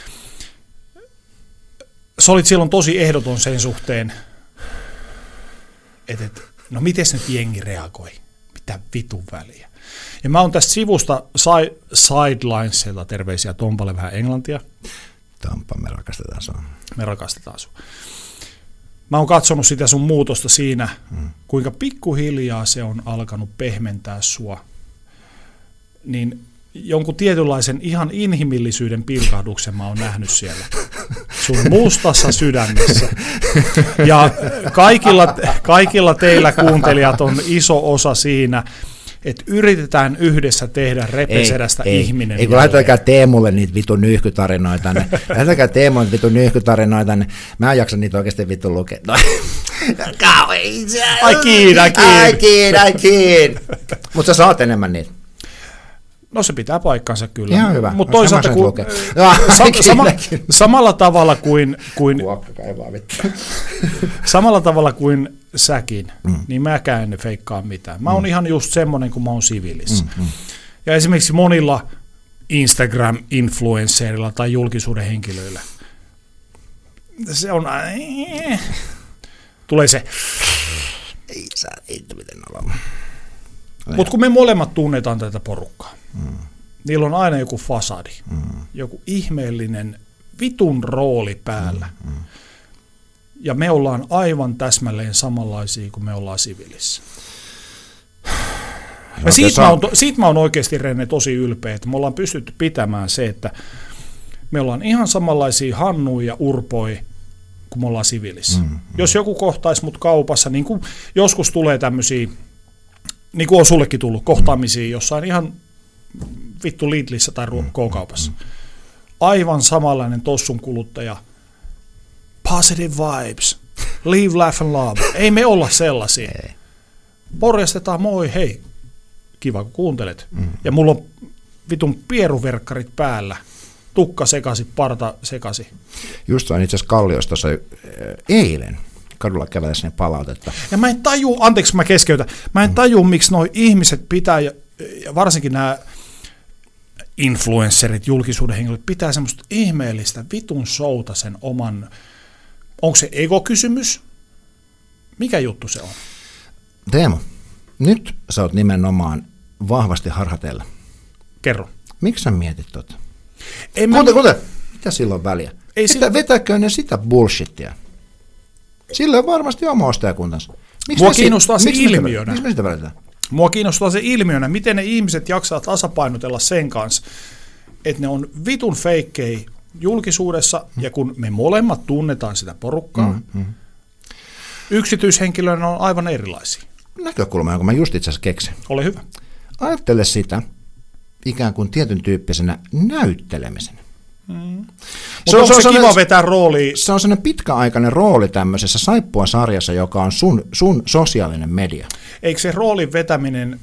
Sä olit silloin tosi ehdoton sen suhteen, että no miten nyt jengi reagoi? mitä vitun väliä. Ja mä oon tästä sivusta Sidelinesilta, terveisiä Tompalle vähän englantia. Tompa, me rakastetaan sua. Me rakastetaan sua. Mä oon katsonut sitä sun muutosta siinä, kuinka pikkuhiljaa se on alkanut pehmentää sua. Niin jonkun tietynlaisen ihan inhimillisyyden pilkahduksen mä oon nähnyt siellä sun mustassa sydämessä. Ja kaikilla teillä kuuntelijat on iso osa siinä, että yritetään yhdessä tehdä Repesedästä ihminen. Ei kun lähetäkää Teemulle niitä vitun nyyhkytarinoita. Lähetäkää Teemulle vitun nyyhkytarinoita. Mä en jaksa niitä oikeasti vitun lukea. No. I kid. Mutta sä saat enemmän niitä. No se pitää paikkansa kyllä. Ihan hyvä. Mutta toisaalta samalla tavalla kuin samalla tavalla kuin säkin, niin mäkään en feikkaa mitään. Mä oon ihan just semmoinen, kun mä oon siviilissä. Ja esimerkiksi monilla Instagram-influencerilla tai julkisuuden henkilöillä se on tulee se ei miten olla. Mutta kun me molemmat tunnetaan tätä porukkaa, niillä on aina joku fasadi, joku ihmeellinen vitun rooli päällä. Ja me ollaan aivan täsmälleen samanlaisia kuin me ollaan siviilissä. Ja siitä mä oon oikeasti, Renne, tosi ylpeä, että me ollaan pystytty pitämään se, että me ollaan ihan samanlaisia Hannuja ja Urpoi kuin me ollaan siviilissä. Jos joku kohtaisi mut kaupassa, niin kuin joskus tulee tämmöisiä, niin kuin on sullekin tullut, kohtaamisia jossain ihan vittu Lidlissä tai K-kaupassa. Aivan samanlainen tossun kuluttaja. Positive vibes. Live, laugh and love. Ei me olla sellaisia. Porjastetaan, moi, hei. Kiva, kun kuuntelet. Ja mulla on vitun pieruverkkarit päällä. Tukka sekasi, parta sekasi. Just on itse asiassa Kalliossa tuossa eilen kadulla kävellessä palautetta. Ja mä en tajua, anteeksi mä keskeytän, mä en tajua, miksi noi ihmiset pitää, ja varsinkin nämä influencerit, julkisuuden henkilöt, pitää semmoista ihmeellistä vitun showta sen oman, onko se ego-kysymys? Mikä juttu se on? Teemu, nyt sä oot nimenomaan vahvasti harhateilla. Kerro. Miksi sä mietit tuota? Kuten, mitä sillä on väliä? Vetäköön ne sitä bullshittia. Sillä on varmasti oma ostajakuntansa. Mua kiinnostaa se ilmiönä. Miksi me sitä välitetään? Mua kiinnostaa se ilmiönä, miten ne ihmiset jaksaa tasapainotella sen kanssa, että ne on vitun feikkejä julkisuudessa, ja kun me molemmat tunnetaan sitä porukkaa, yksityishenkilöinä on aivan erilaisia. Näkökulma, jonka mä just itse asiassa keksin. Ole hyvä. Ajattele sitä ikään kuin tietyn tyyppisenä näyttelemisenä. Mutta onko se kiva vetää roolia? Se on sellainen pitkäaikainen rooli tämmöisessä Saippua-sarjassa, joka on sun sosiaalinen media. Eikö se roolin vetäminen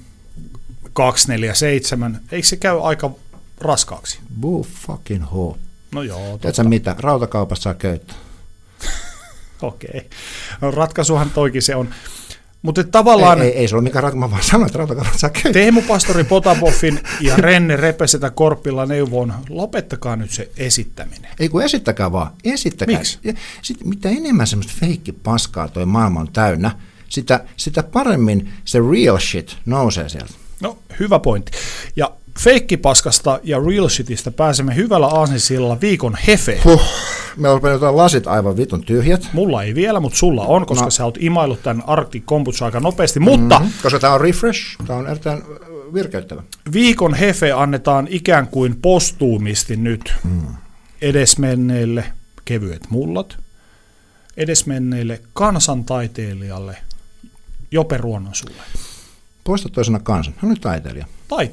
247, eikö se käy aika raskaaksi? Boo fucking ho. No joo. Tiedätkö mitä? Rautakaupassa saa köyttä. Okei. No, ratkaisuhan toikin se on. Mutta tavallaan... Ei se ole mikään ratkaisu, mä vaan sanoin, että rautakaupassa saa köyttä. Teemu Pastori Potapoffin ja Renne Repesetä Korppila neuvoon, lopettakaa nyt se esittäminen. Ei kun esittäkää vaan, esittäkää. Miksi? Sitten mitä enemmän semmoista feikkipaskaa toi maailma on täynnä, sitä paremmin se real shit nousee sieltä. No, hyvä pointti. Ja feikkipaskasta ja real shitistä pääsemme hyvällä aasinsillalla viikon hefeen. Me on jotain lasit aivan vitun tyhjät. Mulla ei vielä, mutta sulla on, koska sä oot imaillut tämän Arctic Kombucha aika nopeasti, mutta... Koska tämä on refresh, tämä on erittäin virkeyttävä. Viikon hefe annetaan ikään kuin postuumisti nyt edesmenneille kevyet mullat, edesmenneille kansantaiteilijalle Jope Ruononsuulle. Poista toisena kansan. Hän oli taiteilija.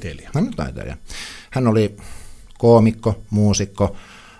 Hän oli koomikko, muusikko,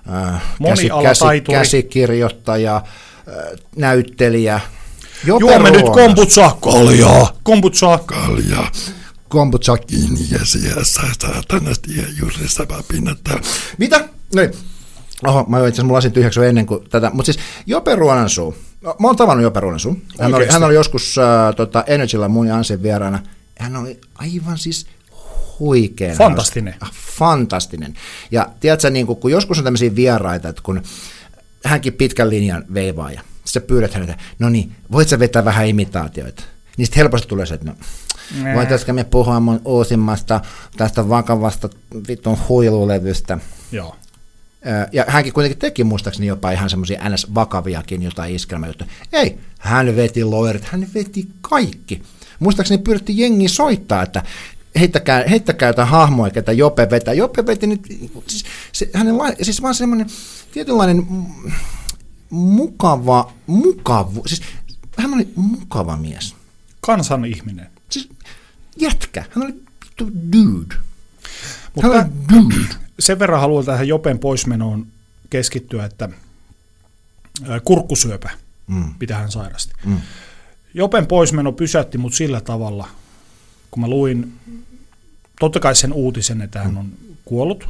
käsikirjoittaja, näyttelijä. Juomme nyt kombucha, kaljaa. Kombucha kiinni ja sijassa saatanasti ja juuri sama pinnattaa. Mitä? Noin. Oho, mä itse asiassa mun lasin tyhjäksi ennen kuin tätä, mutta siis Jope Ruonansuu. Mä oon tavannut Jope Ruonansuun. Hän oli joskus Energyllä mun ja Anssin vieraana. Hän oli aivan siis huikean. Fantastinen. Ja tiedätkö, niin kun joskus on tämmöisiä vieraita, että kun hänkin pitkän linjan veivaa ja sitten pyydät häneltä, no niin, voit sä vetää vähän imitaatioita? Niin sitten helposti tulee se, että no, Voitaisiko me puhua mun uusimmasta tästä vakavasta vitun huilulevystä? Joo. Ja hänkin kuitenkin teki muistaakseni jopa ihan semmoisia NS-vakaviakin jotain iskelmäjuttuja. Ei, hän veti loirit, hän veti kaikki. Muistaakseni pyydettiin jengiä soittaa, että heittäkää jotain hahmoja, ketä Jope vetää. Jope veti nyt, siis vaan semmoinen tietynlainen mukava, siis hän oli mukava mies. Kansan ihminen. Siis jätkä, hän oli vittu dude. Hän oli dude. Sen verran haluan tähän Jopen poismenoon keskittyä, että kurkkusyöpä, mitä hän sairasti. Jopen poismeno pysäytti mut sillä tavalla, kun mä luin totta kai sen uutisen, että hän on kuollut.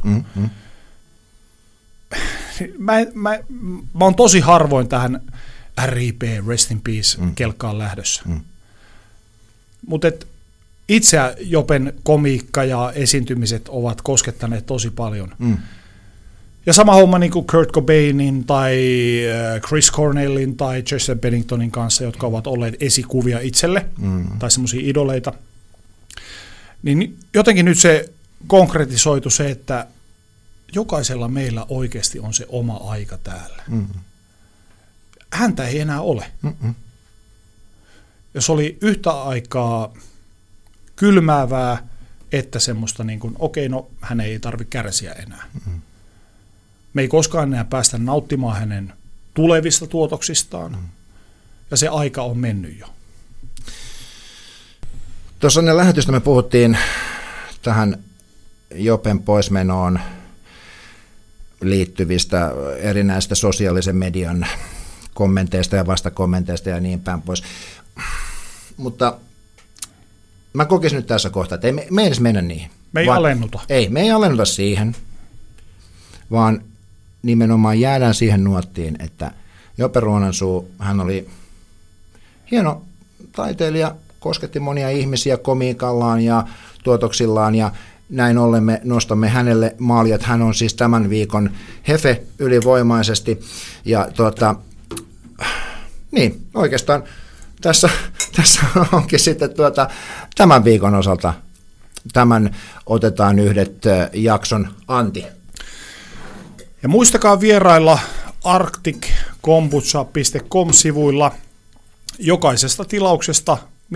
Mä oon tosi harvoin tähän RIP, Rest in Peace, kelkkaan lähdössä. Mutta itse Jopen komiikka ja esiintymiset ovat koskettaneet tosi paljon. Ja sama homma niin kuin Kurt Cobainin tai Chris Cornellin tai Chester Benningtonin kanssa, jotka ovat olleet esikuvia itselle, tai semmoisia idoleita. Niin jotenkin nyt se konkretisoitu se, että jokaisella meillä oikeasti on se oma aika täällä. Häntä ei enää ole. Jos oli yhtä aikaa kylmäävää, että semmoista niin kuin, okei, no hän ei tarvitse kärsiä enää. Me ei koskaan enää päästä nauttimaan hänen tulevista tuotoksistaan, ja se aika on mennyt jo. Tuossa ennen lähetystä me puhuttiin tähän Jopen poismenoon liittyvistä erinäistä sosiaalisen median kommenteista ja vastakommenteista ja niin päin pois. Mutta mä kokisin nyt tässä kohtaa, että ei me edes mennä niihin. Me ei alennuta. Ei, me ei alennuta siihen, vaan nimenomaan jäädään siihen nuottiin, että Jope Ruonansuu, hän oli hieno taiteilija, kosketti monia ihmisiä komiikallaan ja tuotoksillaan, ja näin ollen me nostamme hänelle maalia, että hän on siis tämän viikon hefe ylivoimaisesti, ja niin, oikeastaan tässä onkin sitten tämän viikon osalta tämän otetaan yhdet jakson anti. Ja muistakaa vierailla arctickombucha.com-sivuilla jokaisesta tilauksesta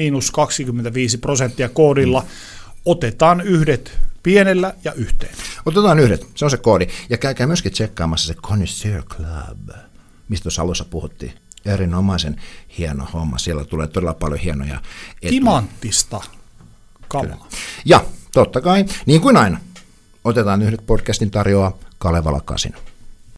-25% koodilla. Otetaan yhdet pienellä ja yhteen. Otetaan yhdet, se on se koodi. Ja käykää myöskin tsekkaamassa se Connoisseur Club, mistä tuossa alussa puhuttiin. Erinomaisen hieno homma. Siellä tulee todella paljon hienoja etuja. Timanttista kamaa. Ja totta kai, niin kuin aina, otetaan yhdet podcastin tarjoaa Kalevala Kasino.